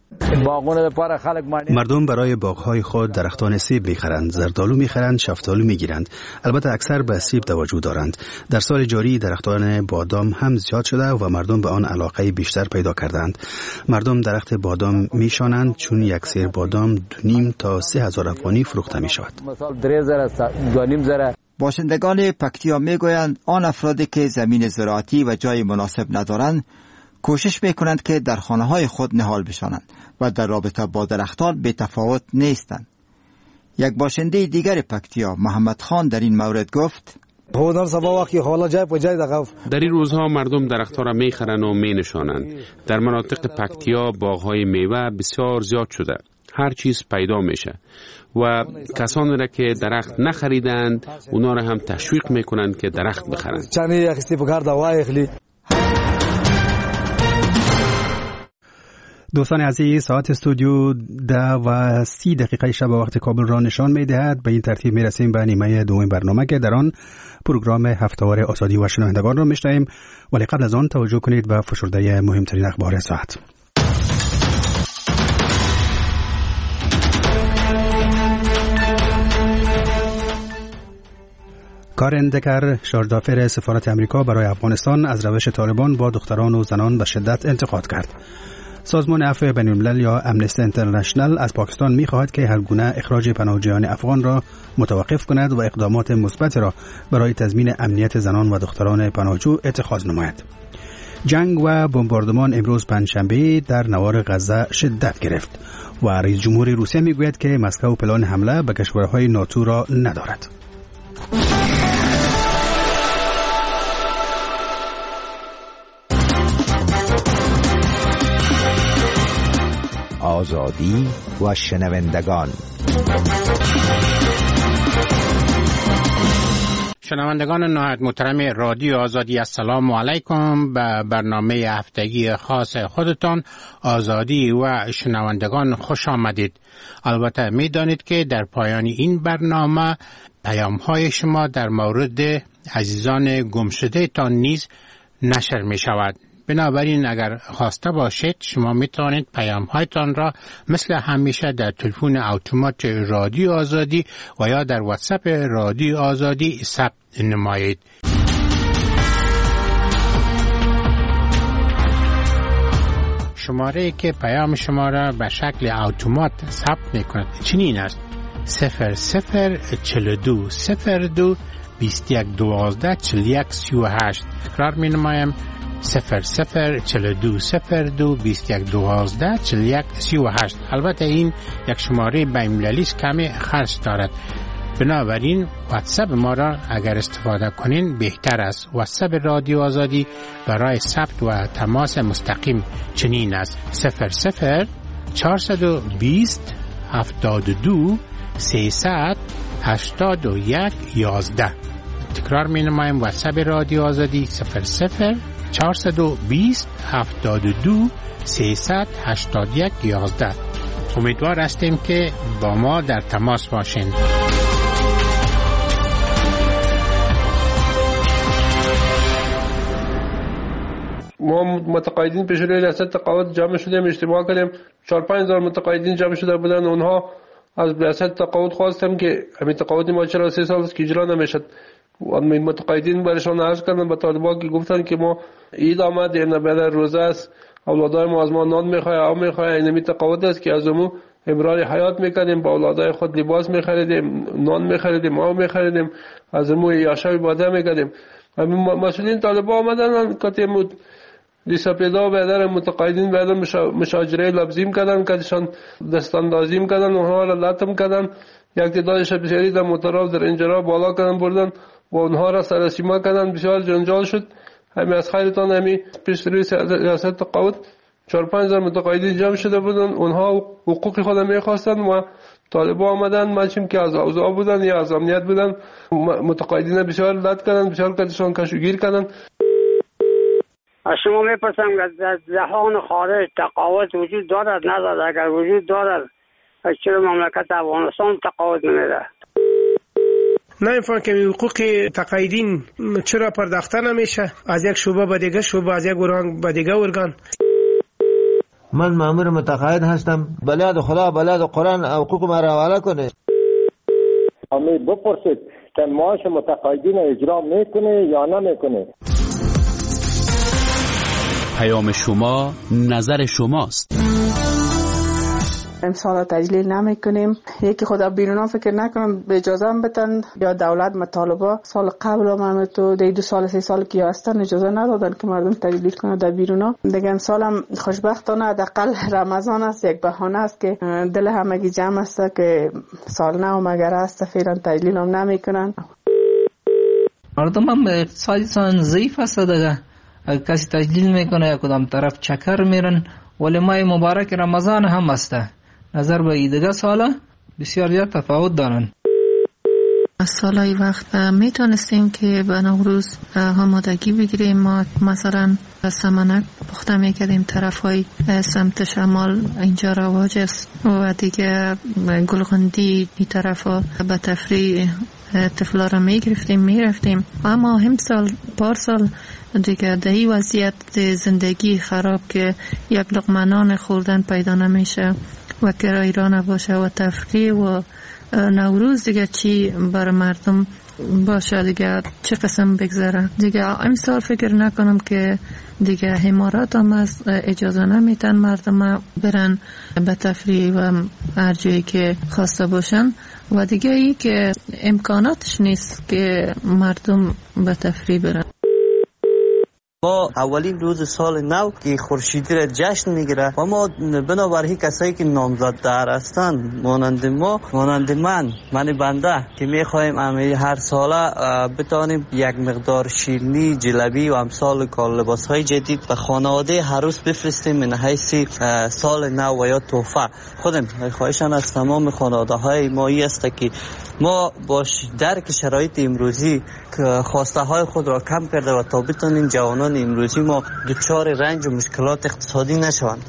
مردم برای باغهای خود درختان سیب می‌خرند، زردآلو می‌خرند، شفتالو می‌گیرند. البته اکثر به سیب توجه دارند. در سال جاری درختان بادام هم زیاد شده و مردم به آن علاقه بیشتر پیدا کردند. مردم درخت بادام می‌شانند چون یک سیر بادام دو نیم تا سه هزار افغانی فروخته می‌شود. باشندگان پکتیا می‌گویند آن افرادی که زمین زراعتی و جای مناسب ندارند کوشش میکنند که در خانه های خود نهال بشانند و در رابطه با درختان به تفاوت نیستند. یک باشنده دیگر پکتیا محمد خان در این مورد گفت در این روزها مردم درختها را میخرند و مینشانند. در مناطق پکتیا باغهای میوه بسیار زیاد شده. هر چیز پیدا میشه و کسانی را که درخت نخریدند اونا را هم تشویق میکنند که درخت بخرند. دوستان عزیز، ساعت استودیو ده و سی دقیقه شب وقت کابل را نشان می دهد. به این ترتیب می رسیم به نیمه دوم برنامه که در آن پروگرام هفته‌وار آزادی و شنوندگان را می شنویم، ولی قبل از آن توجه کنید به فشرده مهمترین اخبار ساعت. کارن دکر، شاردافر سفارت امریکا برای افغانستان، از روش طالبان با دختران و زنان به شدت انتقاد کرد. سازمان عفو بین‌الملل یا امنستی اینترنشنال از پاکستان می‌خواهد که هر گونه اخراج پناهجویان افغان را متوقف کند و اقدامات مثبت را برای تضمین امنیت زنان و دختران پناهجو اتخاذ نماید. جنگ و بمباردمان امروز پنجشنبه در نوار غزه شدت گرفت و رئیس جمهور روسیه می‌گوید که مسکو پلان حمله به کشورهای ناتو را ندارد. آزادی و شنوندگان. شنوندگان نهایت محترم رادیو آزادی، السلام علیکم. به برنامه هفتگی خاص خودتان آزادی و شنوندگان خوش آمدید. البته می دانید که در پایان این برنامه پیام های شما در مورد عزیزان گمشده تان نیز نشر می شود. بنابراین اگر خواسته باشید شما می توانید پیام هایتان را مثل همیشه در تلفن اتومات رادیو آزادی و یا در واتساپ رادیو آزادی ثبت نمایید. شماره که پیام شما را به شکل اتومات ثبت می کند چنین است: صفر صفر چهل و دو صفر دو بیست و یک دوازده چهل و یک سی و هشت. تکرار می نمایم: صفر صفر چهل و دو صفر دو بیست و یک دوازده چهل و یک سی و هشت. البته این یک شماره بین‌المللی است، کمی خرج دارد. بنابراین واتساپ ما را اگر استفاده کنین بهتر است. واتساپ رادیو آزادی برای ثبت و تماس مستقیم چنین است: صفر صفر چهارصد و بیست هفتاد و دو سیصد هشتاد و یک یازده. تکرار می نمایم: واتساپ رادیو آزادی صفر صفر چهارصد و بیست هفتاد و دو سیصد هشتاد و یک یازده. امیدوار هستیم که با ما در تماس باشین. ما متقاعدین پیش روی ریاست تقاعد جمع شدیم، اجتماع کردیم. چهار پنج هزار متقاعدین جمع شده بودن. اونها از ریاست تقاعد خواستم که همین تقاعد ما چرا سه سال است که اجرا نمیشد. این متقاعدین برشان عرض کردن به طالبان که گفتن که ما عید آمد، این بعد روزه است، اولادای ما از ما نان میخواه، آب میخواه. این می تقاعد است که از امو امرار حیات میکنیم، با اولادای خود لباس میخریدیم، نان میخریدیم، آب میخریدیم، از امو یاشای باده میکنیم. مسئولین طالبان آمدن که مود دیسا پیدا بیادر متقاعدین بیادر مشاجره لبزیم کردن، کدشان دستاندازیم کردن، اونها را لطم کردن. یک تعدادش بسیاری در مطرف در انجرا بالا کردن بردن و اونها را سرسیما کردن. بسیار جنجال شد. همین از خیرتان همین پیش روی ریاست تقاعد چهار پنج هزار متقاعدین جمع شده بودن. اونها حقوق خود میخواستن و طالبان آمدن، مچیم که از اوضاع بودن یا از امنیت بودن، متقاعدین بسیار لط کردن، بسیار کدشان کشوگیر کردن. از شما میپرسم در جهان خارج تقاعد وجود دارد ندارد؟ اگر وجود دارد چرا مملکت افغانستان تقاعد نمیده؟ نمیفهم که حقوق تقاعدین چرا پرداخته نمیشه از یک شعبه به دیگه شعبه، از یک ارگان به دیگه ارگان. من مأمور متقاعد هستم، بلاد خدا بلاد قرآن حقوق ما را حواله کنه. امید بپرسید که معاش متقاعدین اجرا میکنه یا نمیکنه. پیام شما نظر شماست. امسال تجلیل نمی کنیم. یکی خدا بیرون فکر نکنم به اجازه هم بتن یا دولت مطالبه سال قبل هم تو دی دو سال سه سال که هستن اجازه ندادن که مردم تجلیل کنه در بیرون. دیگه امسال هم خوشبختانه حداقل رمضان است، یک بهانه است که دل همگی جمع است که سال نو مگر است فعلا تجلیل هم نمی کنن. مردم هم اقتصادشان ضعیف است دیگه. کسی تجلیل میکنه یا کدام طرف چکر میرن. ولی ماه مبارک رمضان هم است. نظر به دیگه سالا بسیار زیاد تفاوت دارن. سالای وقت میتونستیم که به نوروز آمادگی بگیریم. ما مثلا سمنک پخته میکردیم طرف های سمت شمال اینجا رواج است و دیگه گلغندی این طرف ها به تفریح طفلا را میگرفتیم میرفتیم. اما هم سال پار سال دیگه دهی وضعیت زندگی خراب که یک لقمه نان خوردن پیدا نمیشه و کرای را نباشه و تفریح و نوروز دیگه چی بر مردم باشه دیگه چه قسم بگذره دیگه. امسال فکر نکنم که دیگه حمارات هم از اجازه نمیتن مردم برن به تفریح و هر جایی که خواسته باشن و دیگه ای که امکاناتش نیست که مردم به تفریح برن. ما اولین روز سال نو که خورشیدی را جشن میگیره و ما بنابراین کسایی که نامزدتر هستند مانند ما مانند من من بنده که میخوایم امی هر ساله بتانیم یک مقدار شیرینی جلبی و امثال کال لباس های جدید به خانواده هر روز بفرستیم من حیث سال نو و یا تحفه. خودم خواهشان از تمام خانواده های ما ای است که ما باش درک شرایط امروزی که خواسته های خود را کم کرده و تا بتانیم جوانان امروزی ما دچار رنج و مشکلات اقتصادی نشوند.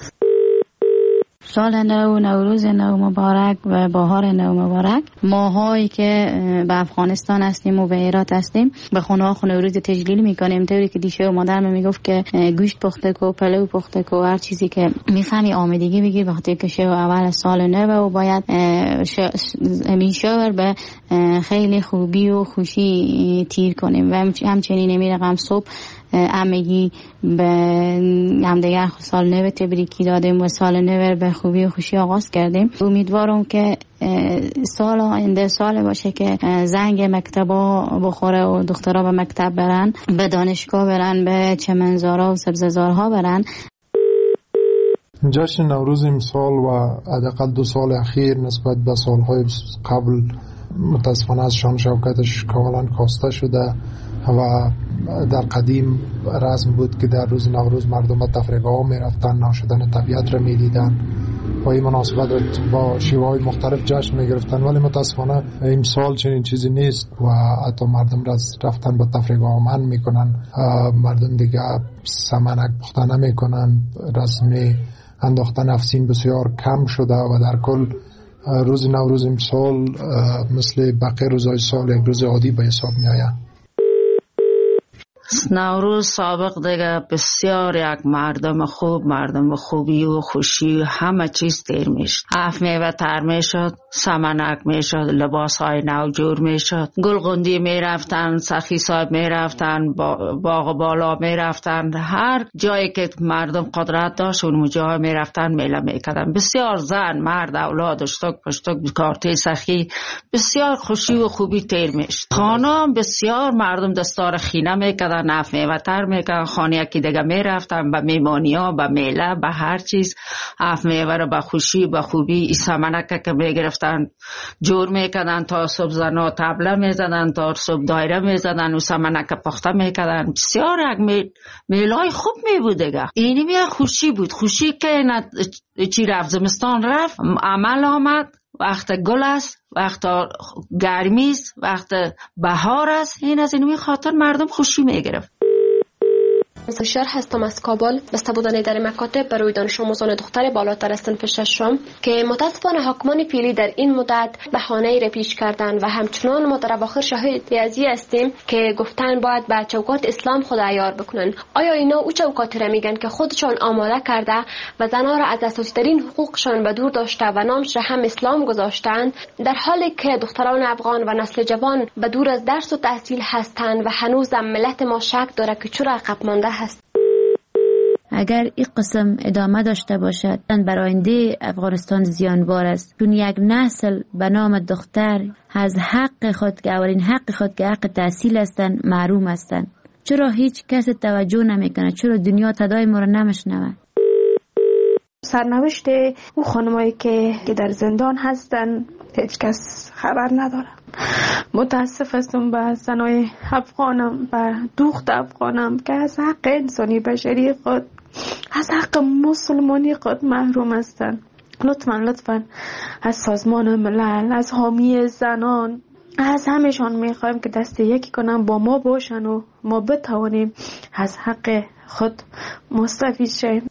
سال نو، نوروز نو مبارک و بهار نو مبارک. ماهایی که به افغانستان هستیم و به هرات هستیم به خونه ها نوروز تجلیل میکنیم. طوری که دیشه و مادرم میگفت که گوشت پخته کو، پلو پخته کو، هر چیزی که میخوای آمادگی بگیر وقتی که شو اول سال نو و باید همین شاور به خیلی خوبی و خوشی تیر کنیم. و همچنین نمی رقم صبح همگی به همدیگر سال نو تبریکی دادیم و سال نو به خوبی و خوشی آغاز کردیم. امیدوارم که سال آینده سال باشه که زنگ مکتبا بخوره و دخترها به مکتب برن، به دانشگاه برن، به چمنزارها و سبززارها برن. جشن نوروز امسال و حداقل دو سال اخیر نسبت به سالهای قبل متاسفانه از شان شوکتش کاملا کاسته شده و در قدیم رسم بود که در روز نوروز مردم تفریحگاه ها می رفتن، ناشدن طبیعت را می دیدن و این مناسبت با شیوه های مختلف جشن می گرفتن. ولی متاسفانه امسال چنین چیزی نیست و حتی مردم رفتن به تفریحگاه ها منع می کنن. مردم دیگه سمنک پخته نمی کنن، رسم انداختن افسین بسیار کم شده و در کل روز نوروز امسال مثل بقیه روزهای سال یک روز عادی به حساب می آید. نوروز سابق دیگه بسیار یک مردم خوب، مردم خوبی و خوشی همه چیز تیر میشد. اف میوه تر میشد، سمنک میشد، لباس های نو جور میشد، گلغندی میرفتن، سخی صاحب میرفتن، باغ بالا میرفتن، هر جایی که مردم قدرت داشت اون جای میرفتن میله میکردن. بسیار زن، مرد، اولاد، اشتک پشتک، کارتی سخی، بسیار خوشی و خوبی تیر میشد. خانم بسیار مردم دستار خینه میکردن، نف میوتر میکردن، خانه یکی دیگه میرفتن به میمانی ها، به میله، به هر چیز اف میوه رو به خوشی به خوبی ای سمنک که میگرفتن جور میکردن تا صبح زنا تبله میزدن تا صبح دایره میزدن و سمنک پخته میکردن. بسیار یک میل میلای خوب میبود دیگه. اینی می خوشی بود، خوشی که چی رفت زمستان رفت، عمل آمد، وقت گل است، وقت گرمی است، وقت بهار است. این از این خاطر مردم خوشی میگرفت. شهر هستم از کابل. بسته بودن اداره مکاتب برای دانش آموزان دختر بالاتر از صنف ششم که متاسفانه حاکمان پیلی در این مدت بهانه‌ای را پیش کردن و همچنان ما در اواخر شاهد ازی هستیم که گفتن باید به چوکات اسلام خود عیار بکنن. آیا اینا او چوکاتی را میگن که خودشان آماده کرده و زنها را از اساسی ترین حقوقشان به دور داشته و نامش را هم اسلام گذاشتند، در حالی که دختران افغان و نسل جوان به دور از درس و تحصیل هستند و هنوز ملت ما شک داره که چرا عقب مانده هست. اگر این قسم ادامه داشته باشد برای آینده افغانستان زیانبار است، چون یک نسل به نام دختر از حق خود که اولین حق خود که حق تحصیل هستند محروم هستند. چرا هیچ کس توجه نمیکنه؟ چرا دنیا صدای ما را نمیشنوه؟ سرنوشت او خانمایی که در زندان هستن هیچ کس خبر نداره. متاسف هستم به زنای افغانم و دختر افغانم که از حق انسانی بشری خود، از حق مسلمانی خود محروم هستند. لطفاً لطفاً از سازمان ملل، از حامی زنان، از همشان میخوایم که دست یکی کنن با ما باشن و ما بتوانیم از حق خود مستفید شیم.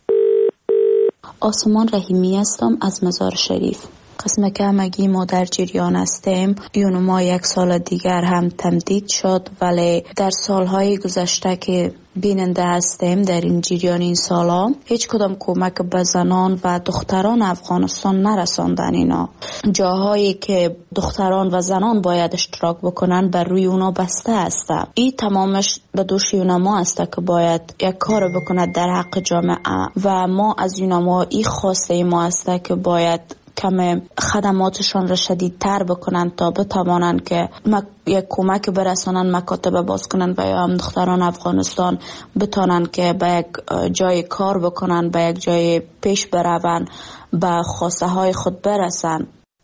آسمان رحیمی هستم از مزار شریف. قسم که همگی ما در جریان هستیم. یون ما یک سال دیگر هم تمدید شد، ولی در سالهای گذشته که بیننده هستیم در این جریان این سالا هیچ کدام کمک به زنان و دختران افغانستان نرساندن. اینا جاهایی که دختران و زنان باید اشتراک بکنن بر روی اونا بسته هسته. این تمامش به دوش یونما هسته که باید یک کار بکند در حق جامعه و ما از یونما این خواسته ما هسته که باید کم خدماتشان را شدیدتر بکنن تا بتوانند که یک کمک برسانن، مکاتب باز کنن و هم دختران افغانستان بتونن که به یک جای کار بکنن، به یک جای پیش برون، به خواسته های خود برسن.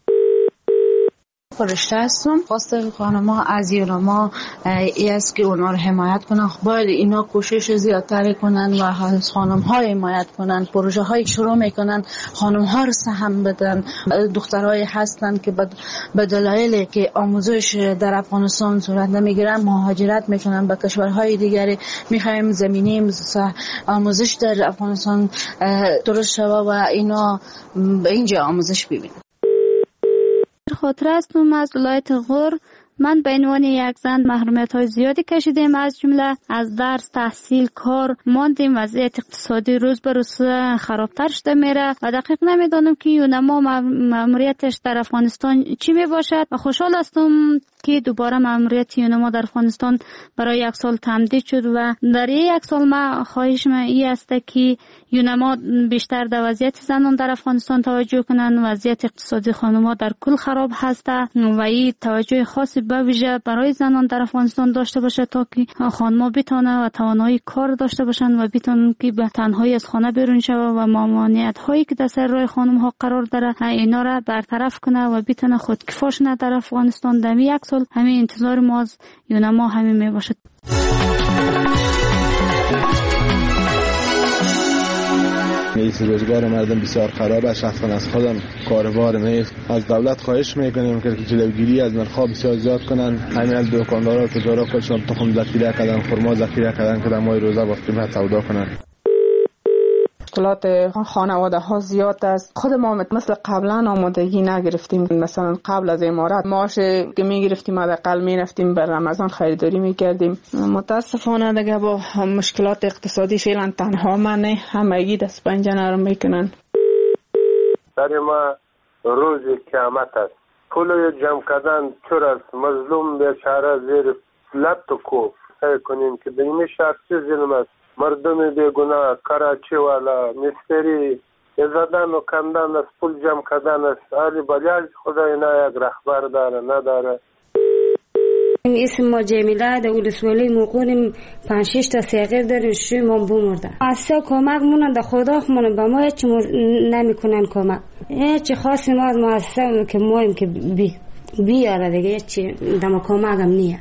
فرشته هستم. خواسته خانم‌ها از یونما ای است که اونا رو حمایت کنن. باید اینا کوشش زیادتری کنن و از خانم‌ها حمایت کنن. پروژه های شروع میکنن، خانم‌ها رو سهم بدن. دخترای هستن که به دلایلی که آموزش در افغانستان صورت نمیگیرن مهاجرت میکنن به کشورهای دیگری. میخوایم زمینه آموزش در افغانستان درست شود و اینا به اینجا آموزش ببینن. خاطر هستم از ولایت غور. من به عنوان یک زن محرومیت های زیادی کشیدیم، از جمله از درس، تحصیل، کار ماندیم. وضعیت اقتصادی روز به روز خرابتر شده میره و دقیق نمیدانم که یونما ماموریتش در افغانستان چی می باشد و خوشحال هستم که دوباره ماموریت یونما در افغانستان برای یک سال تمدید شد و در یک سال ما خواهش من این است که یونما بیشتر در وضعیت زنان در افغانستان توجه کنند. وضعیت اقتصادی خانم‌ها در کل خراب هست و این توجه خاصی به ویژه برای زنان در افغانستان داشته باشه تا که خانم‌ها بتونه و توانایی کار داشته باشن و بتونن که به تنهایی از خانه بیرون شوه و ممانعت هایی که در سر راه خانم‌ها قرار داره اینا را برطرف کنه و بتونه خودکفا شن در افغانستان. در یک سال همین انتظار ما از یونما همین می باشد. نیز روزگار مردم بسیار خراب است. شخصا از خودم کاروبار نیست. از دولت خواهش میکنیم که جلوگیری از نرخ‌ها بسیار زیاد کنن. همین از دکاندارا و تجارا خودشون تخم ذخیره کردن، خرما ذخیره کردن که در ماه روزه با قیمت سودا کنن. مشکلات خانواده ها زیاد است. خود ما مثل قبلا آمادگی نگرفتیم. مثلا قبل از امارات معاش که میگرفتیم حداقل میرفتیم بر رمضان خریداری میکردیم. متاسفانه دیگه با مشکلات اقتصادی فعلا تنها من نه، همگی دست پنجه نرم میکنن. در ما روز قیامت است. پول جمع کردن چور است. مظلوم بیچاره زیر لط و کوب سعی کنیم که به این شخص ظلم است. مردم بیگناه، کراچی والا، مستری زدن و کندن است، پول جمع کردن است. علی بلیاج خدای نه یک رهبر داره نداره. اسم ما جمیله در ولسوالی موقعیم پنج شش تا صغیر داریم، شوی ما بمرده. اصلا کمک مونن در خدا خمونن به ما هیچ نمیکنن کمک. هیچ خاصی ما از مؤسسه که مایم که بی بیاره دیگه هیچ دم کمک هم نیه.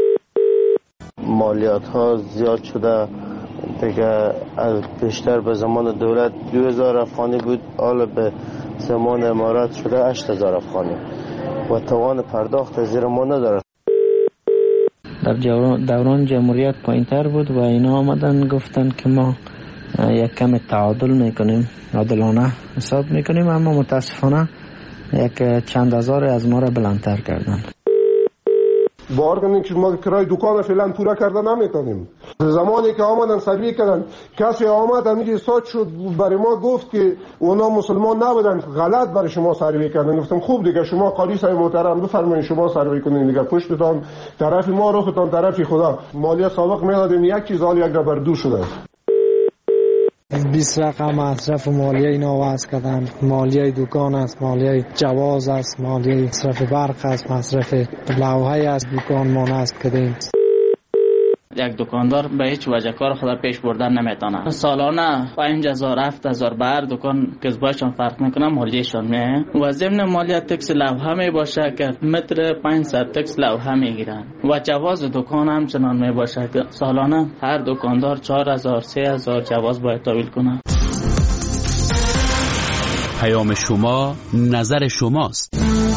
مالیات ها زیاد شده دیگه. بیشتر به زمان دولت دو هزار افغانی بود، حالا به زمان امارات شده هشت هزار افغانی و توان پرداخت زیر ما نداره. در دوران جمهوریت پایینتر بود و اینا آمدن گفتن که ما یک کم تعادل میکنیم، عادلانه حساب میکنیم، اما متاسفانه یک چند هزار از ما را بلندتر کردن. باور کنید که ما کرای دکان فعلا پورا کرده نمیتونیم. زمانی که آمدن سروی کردن، کسی آمد همینجوری ساعت شد برای ما گفت که اونا مسلمان نبودن، غلط برای شما سروی کردن. گفتم خوب دیگه شما قاضی صاحب محترم بفرمایید شما سروی کنید دیگه، پشتتان طرف ما روختان طرف خدا. مالیه سابق میدادیم یک چیز حال یک بر دو شده. بیست رقم مصرف مالیه اینا وضع کردن، مالیه دکان است، مالیه جواز است، مالیه مصرف برق است، مصرف لوحه است، دکان ما نصب کردیم. یک دکاندار به هیچ وجه کار خود پیش بردن نمیتونه. سالانه پنج هزار هفت هزار به هر دکان کسبایشان فرق میکنه، مالیهشان میه و ضمن مالیه تکس لوحه می باشه که متر پانصد تکس لوحه میگیرن و جواز دکان همچنان می باشه که سالانه هر دکاندار چهار هزار سه هزار جواز باید تحویل کنه. پیام شما نظر شماست.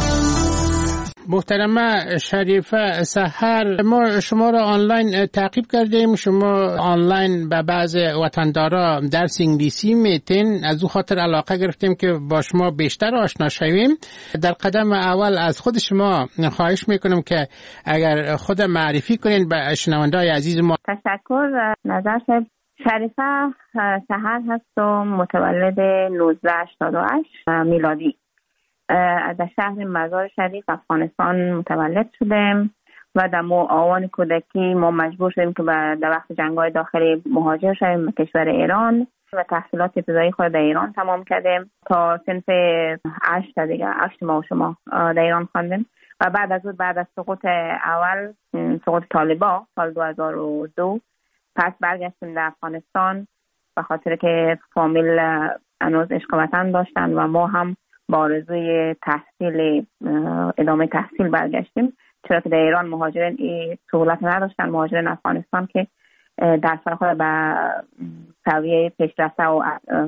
محترمه شریفه سحر، ما شما را آنلاین تعقیب کردیم، شما آنلاین به بعض وطندارا درس انگلیسی میتین، از او خاطر علاقه گرفتیم که با شما بیشتر آشنا شویم. در قدم اول از خود شما خواهش میکنم که اگر خود معرفی کنین به شنونده‌های عزیز ما. تشکر. نظر شریفه سحر هستم، متولد نوزده هشتاد و هشت میلادی. در شهر مزار شریف افغانستان متولد شدیم و در آوان کودکی ما مجبور شدیم که در وقت جنگ‌های داخلی مهاجر شدیم به کشور ایران و تحصیلات ابتدایی خود در ایران تمام کردیم تا صنف هشت دیگه هشت ما و شما در ایران خواندیم و بعد از اون بعد از سقوط اول سقوط طالبان سال دو هزار و دو پس برگشتیم در افغانستان به خاطر که فامیل هنوز عشق وطن داشتن و ما هم با آرزوی تحصیل ادامه تحصیل برگشتیم، چرا که در ایران مهاجرین این سهولت نداشتن. مهاجرین افغانستان که درس خود به سویه پیشرفته و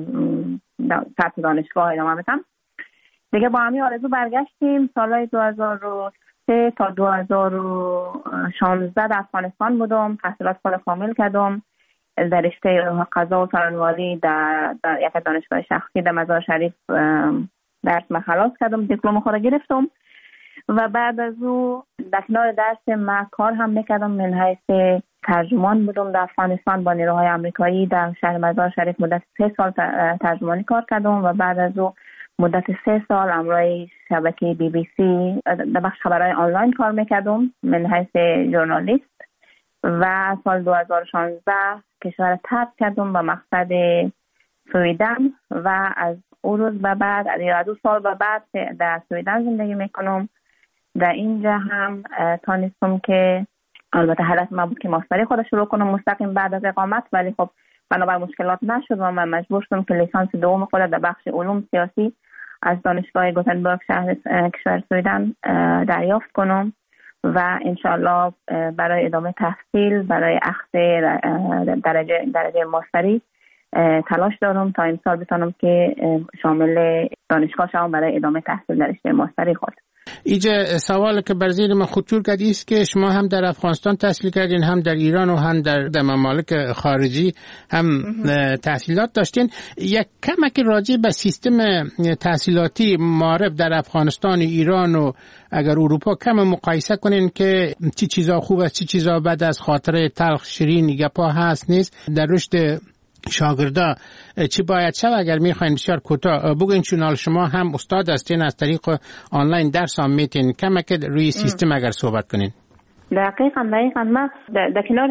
سطح دانشگاه ادامه بدن دیگه. با همین آرزو برگشتیم. سالهای دو هزار و سه تا دو هزار و شانزده در افغانستان بودم، تحصیلات خود کامل کردم در رشته قضا و سرانوالی در, در یک دانشگاه شخصی در مزار شریف درس ما خلاص کردم، دیپلم خود گرفتم و بعد از او در کنار درس ما کار هم میکردم. من حیث ترجمان بودم در افغانستان با نیروهای آمریکایی در شهر مزار شریف مدت سه سال ترجمانی کار کردم و بعد از او مدت سه سال امروی شبکه بی بی سی در بخش خبرهای آنلاین کار میکردم من حیث ژورنالیست و سال دو هزار و شانزده کشور ترک کردم به مقصد سویدن و از اون روز به بعد از دو سال به بعد در سویدن زندگی میکنم. در اینجا هم تانستم که البته حالت ما بود که ماستری خود شروع کنم مستقیم بعد از اقامت، ولی خب بنابر مشکلات نشد و من مجبور شدم که لیسانس دوم خود در بخش علوم سیاسی از دانشگاه گوتنبرگ شهر کشور سویدن دریافت کنم و انشالله برای ادامه تحصیل برای اخذ درجه درجه ماستری تلاش دارم تا امسال بتونم که شامل دانشگاه شوم برای ادامه تحصیل در رشته ماستری خود. اینجا سوال که بر ذهن من خطور کرد است که شما هم در افغانستان تحصیل کردین، هم در ایران و هم در, در ممالک خارجی هم تحصیلات داشتین. یک کمک راجع به سیستم تحصیلاتی معارف در افغانستان، ایران و اگر اروپا کم مقایسه کنین که چی چیزا خوب است چی چیزا بد است، خاطره تلخ شیرین گپا هست نیست در رشد شاگردا چی باید شد؟ اگر میخواین بسیار کوتاه بگین، چون شما هم استاد هستین از طریق آنلاین درس هم میتین، کمک روی سیستم اگر صحبت کنین. دقیقاً دقیقاً ما در کنار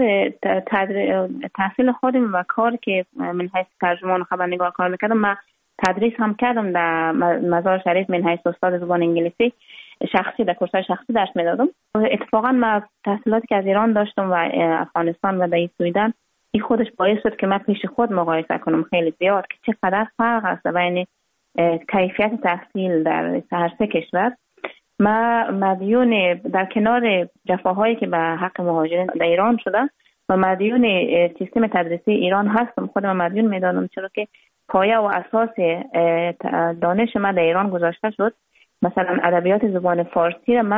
تحصیل خودم و کار که من حیث ترجمان و خبرنگار کار میکردم، من تدریس هم کردم در مزار شریف من حیث استاد زبان انگلیسی شخصی در کورس‌های شخصی درس میدادم. اتفاقاً ما تحصیلاتی که از ایران داشتم و افغانستان و در سویدن این خودش باعث شد که من پیش خود مقایسه کنم خیلی زیاد که چقدر فرق است بین کیفیت تحصیل در هر سه کشور. ما مدیون در کنار جفاهایی که به حق مهاجرین در ایران شده و مدیون سیستم تدریسی ایران هستم، خودم مدیون میدانم، چرا که پایه و اساس دانش ما در ایران گذاشته شد. مثلا ادبیات زبان فارسی را ما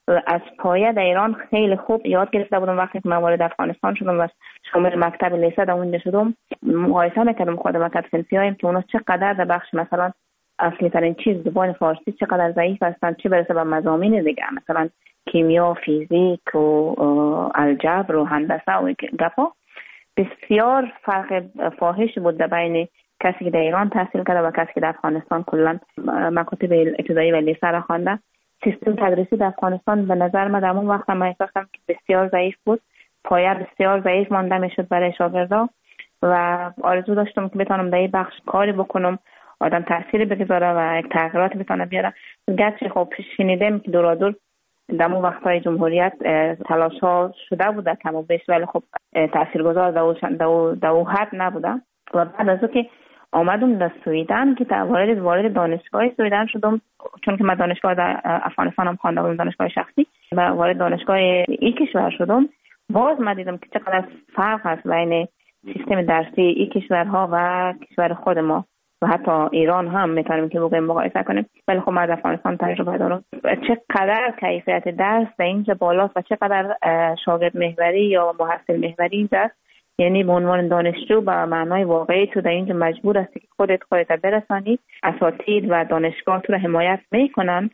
از پایه در ایران خیلی خوب یاد گرفته بودم. وقتی که من وارد افغانستان شدم و شامل مکتب لیسه در اونجا شدم، مقایسه میکردم خودم و کدفنسی هایم که اونا چقدر در بخش مثلا اصلی ترین چیز زبان فارسی چقدر ضعیف هستند، چه برسه به مضامین دیگه مثلا کیمیا، فیزیک و الجبر و هندسه و گپا. بسیار فرق فاحش بود در بین کسی که در ایران تحصیل کرده و کسی که در افغانستان کلا مکاتب ابتدایی و لیسه را خوانده. سیستم تدریسی در افغانستان به نظر من در اون وقت من احساس کردم که بسیار ضعیف بود، پایه بسیار ضعیف مانده میشد برای شاگردا و آرزو داشتم که بتونم در این بخش کاری بکنم، آدم تأثیری بگذاره و یک تغییرات بتونه بیاره. گرچه خب شنیدم که دورا دور در اون وقت‌های جمهوریت تلاش ها شده بوده کم و بیش، ولی خب تاثیرگذار در اون حد نبوده. و بعد از اون که آمدم در سویدن که وارد وارد دانشگاه سویدن شدم، چون که من دانشگاه در افغانستان هم خوانده بودم، دانشگاه شخصی، و وارد دانشگاه این کشور شدم، باز من دیدم که چقدر فرق هست بین سیستم درسی این کشورها و کشور خود ما و حتی ایران هم میتونیم که بگیم مقایسه کنیم. ولی خب من در افغانستان تجربه دارم چقدر کیفیت درس در اینجا بالاست و چقدر شاگرد محوری یا محصل محوری اینجا است. یعنی به عنوان دانشجو به معنای واقعی تو در اینجا مجبور هستی که خودت خودت برسانی، اساتید و دانشگاه تو رو حمایت میکنن،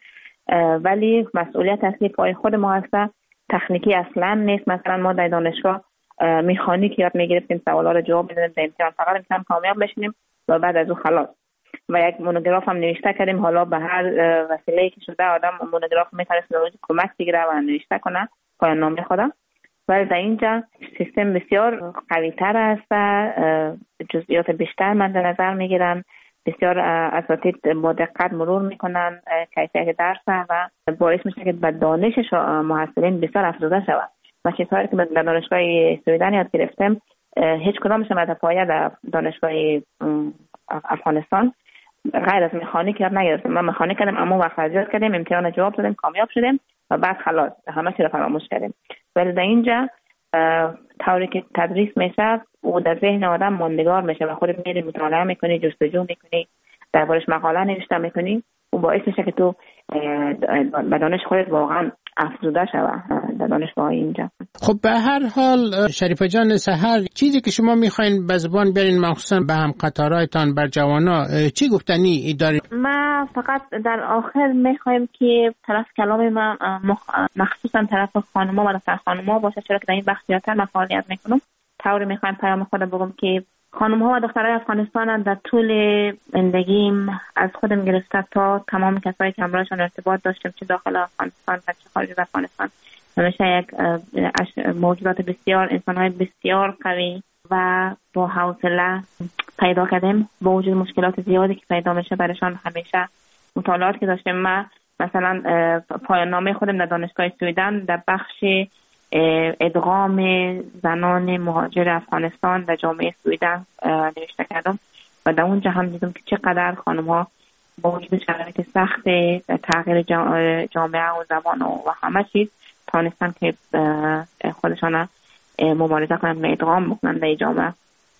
ولی مسئولیت اصلی پای خود ما هست. تکنیکی اصلا نیست. مثلا ما در دانشگاه مکانیک یاد میگرفتیم، سوالا رو جواب میدادیم، در امتحان فقط امتحان کامیاب بشیم و بعد از اون خلاص. و یک مونوگراف هم نوشته کردیم، حالا به هر وسیله‌ای که شده آدم مونوگراف میتونه کمک بگیره و نوشته کنه پایان نامه خودم. ولی در اینجا سیستم بسیار قوی تر است، جزئیات بیشتر من در نظر میگیرن، بسیار اساتید با دقت مرور میکنن کیفیت درس و باعث میشه که به دانش محصلین بسیار افزوده شود. و چیزهایی که در دانشگاه سویدن یاد گرفتم هیچ کدامش در پایه در دانشگاه افغانستان غیر از مکانیک یاد نگرفتم. من مکانیک کردم اما وقت یاد کردیم، امتحان جواب دادیم، کامیاب شدیم و بعد خلاص همه چی رو فراموش کردیم. ولی در اینجا طوری که تدریس میشه و در ذهن آدم ماندگار میشه و خودت میری مطالعه میکنی، جستجو میکنی، دربارش مقاله نوشته میکنی و باعث میشه که تو به دانش خودت واقعا افزوده شود در دانشگاه اینجا. خب به هر حال شریفه جان سحر، چیزی که شما میخواین به زبان بیارین مخصوصا به هم قطارایتان بر جوانا چی گفتنی دارید؟ ما فقط در آخر میخوایم که طرف کلام ما مخصوصا طرف خانوما و دختر خانوما باشه، چرا که در این بخش زیادتر من فعالیت میکنم. طوری میخوایم پیام خود بگم که خانم‌ها و دخترای افغانستان در طول زندگیم از خودم گرفته تا تمام کسایی که همراهشان ارتباط داشتم، چه داخل افغانستان و چه خارج از افغانستان، همیشه یک موجودات بسیار، انسان‌های بسیار قوی و با حوصله پیدا کردیم. با وجود مشکلات زیادی که پیدا میشه برایشان، همیشه مطالعات که داشتم، من مثلا پایان نامه خودم در دانشگاه سویدن در بخش ادغام زنان مهاجر افغانستان در جامعه سویدن نوشته کردم و در اونجا هم دیدم که چقدر خانم ها با وجود شرایط سخت تغییر جامعه و زبان و همه چیز تانستن که خودشان مبارزه کنند و ادغام بکنند در جامعه.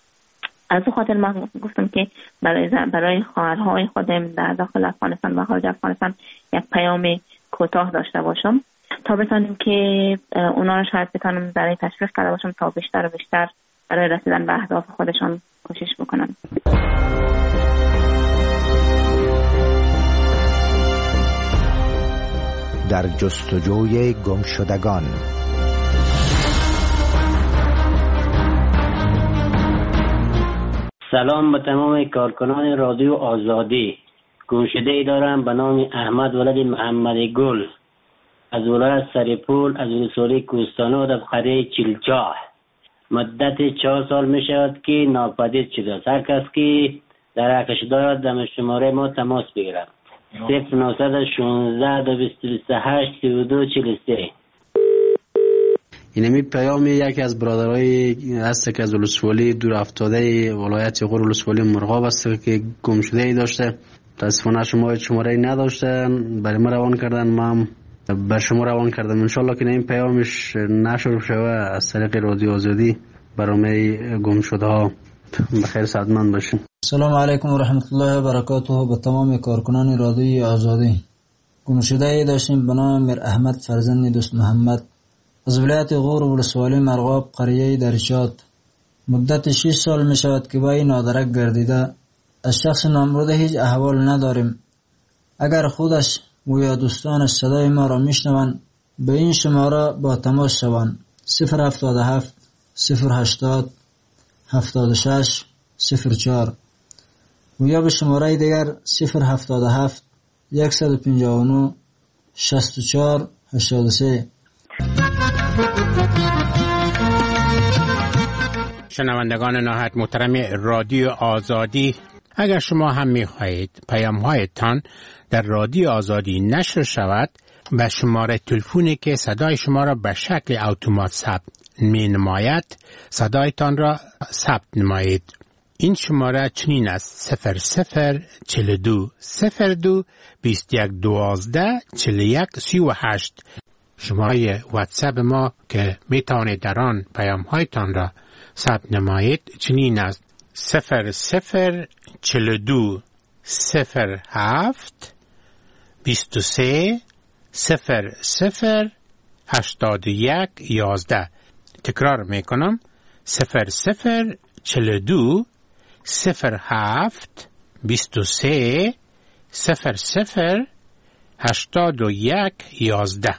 از اون خاطر من گفتم که برای برای خواهرهای خودم در داخل افغانستان و خارج افغانستان یک پیام کوتاه داشته باشم تا بتونیم که اونا رو شاید بتونم برای تشویق کرده باشم تا بیشتر و بیشتر برای رسیدن به اهداف خودشان کوشش بکنن. در جستجوی گمشدگان. سلام به تمام کارکنان رادیو آزادی. گمشده ای دارم به نام احمد ولد محمد گل از ولایت سرپول از ولسوالی کوهستانات از قریه چیلچاه. مدت چهار سال می شود که ناپدید شده است. هر کس که در حقش دارد در شماره ما تماس بگیرد. صفر نهصد شانزده دو بیست و هشت سی و دو چهل و سه. اینمی پیام یکی از برادرای هست که از ولسوالی دور افتاده ولایت غور ولسوالی مرغاب است که گم شده ای داشته. متاسفانه شما شماره نداشته، برای ما روان کردن، ما بر شما روان کردم. انشالله که این پیامش نشر شوه از طریق رادیو آزادی برای گم شده ها. بخیر سعادتمند باشین. سلام علیکم و رحمت الله و برکاته به تمام کارکنان رادیو آزادی. گمشده ای داشتیم به نام میر احمد فرزند دوست محمد از ولایت غور ولسوالی مرغاب قریه درشاد. مدت شش سال می شود که با این نادرک گردیده. از شخص نامبرده هیچ احوال نداریم. اگر خودش و یا دوستانش صدای ما را میشنوند به این شماره با تماس شوند: صفر هفتاد و هفت صفر هشتاد هفتاد و شش صفر چهار و یا به شماره دیگر صفر هفتاد و هفت صد و پنجاه و نه شصت و چهار هشتاد و سه. شنوندگان نهایت محترم رادیو آزادی، اگر شما هم می‌خواهید پیام‌هایتان در رادیو آزادی نشر شود، به شماره تلفنی که صدای شما را به شکل اتومات ثبت می‌نماید صدایتان را ثبت نمایید. این شماره چنین است: صفر صفر چهل و دو صفر دو بیست و یک دوازده چهل و یک سی و هشت. شماره واتساپ ما که میتوانید در آن پیام‌هایتان را ثبت نمایید چنین است: صفر صفر چهل و دو صفر هفت بیست و سه صفر صفر هشتاد و یک یازده. تکرار میکنم: صفر صفر چهل و دو صفر هفت بیست و سه صفر صفر هشتاد و یک یازده.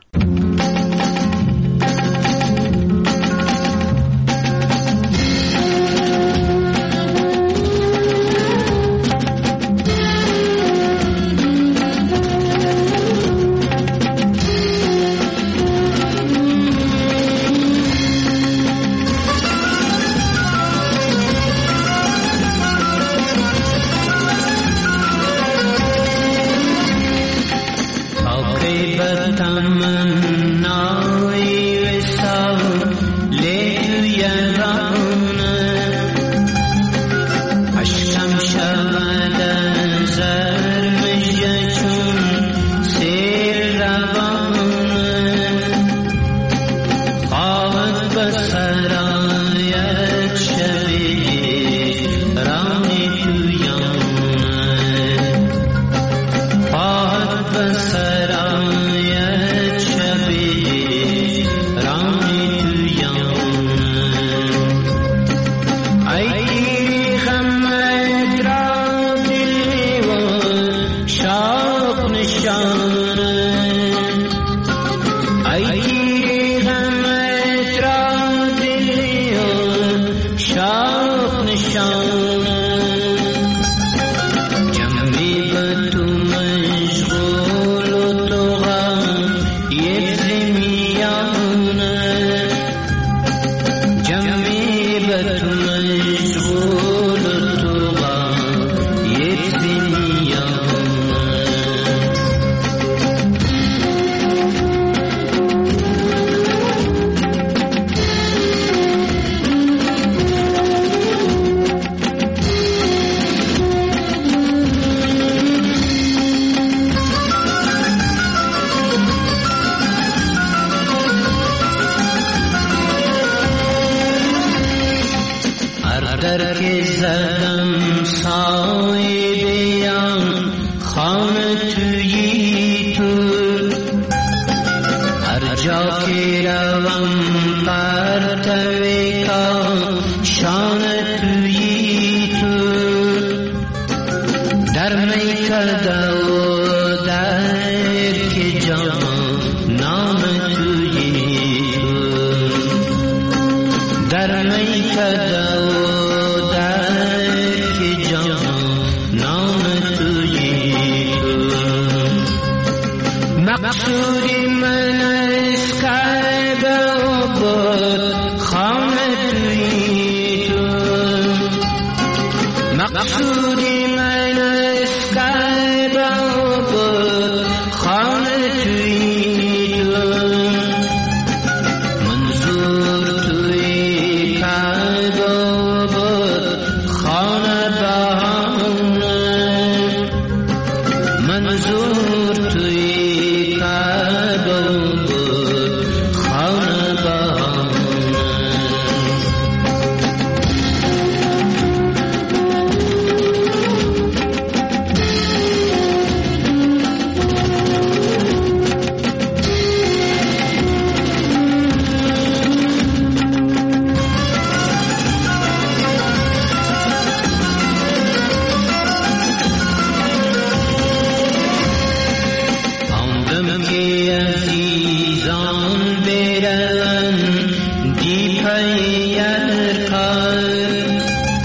غم که عزیزان برن دی پیر کار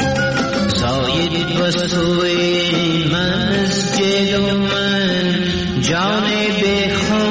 زاید بسوی مسجد و من جان بخون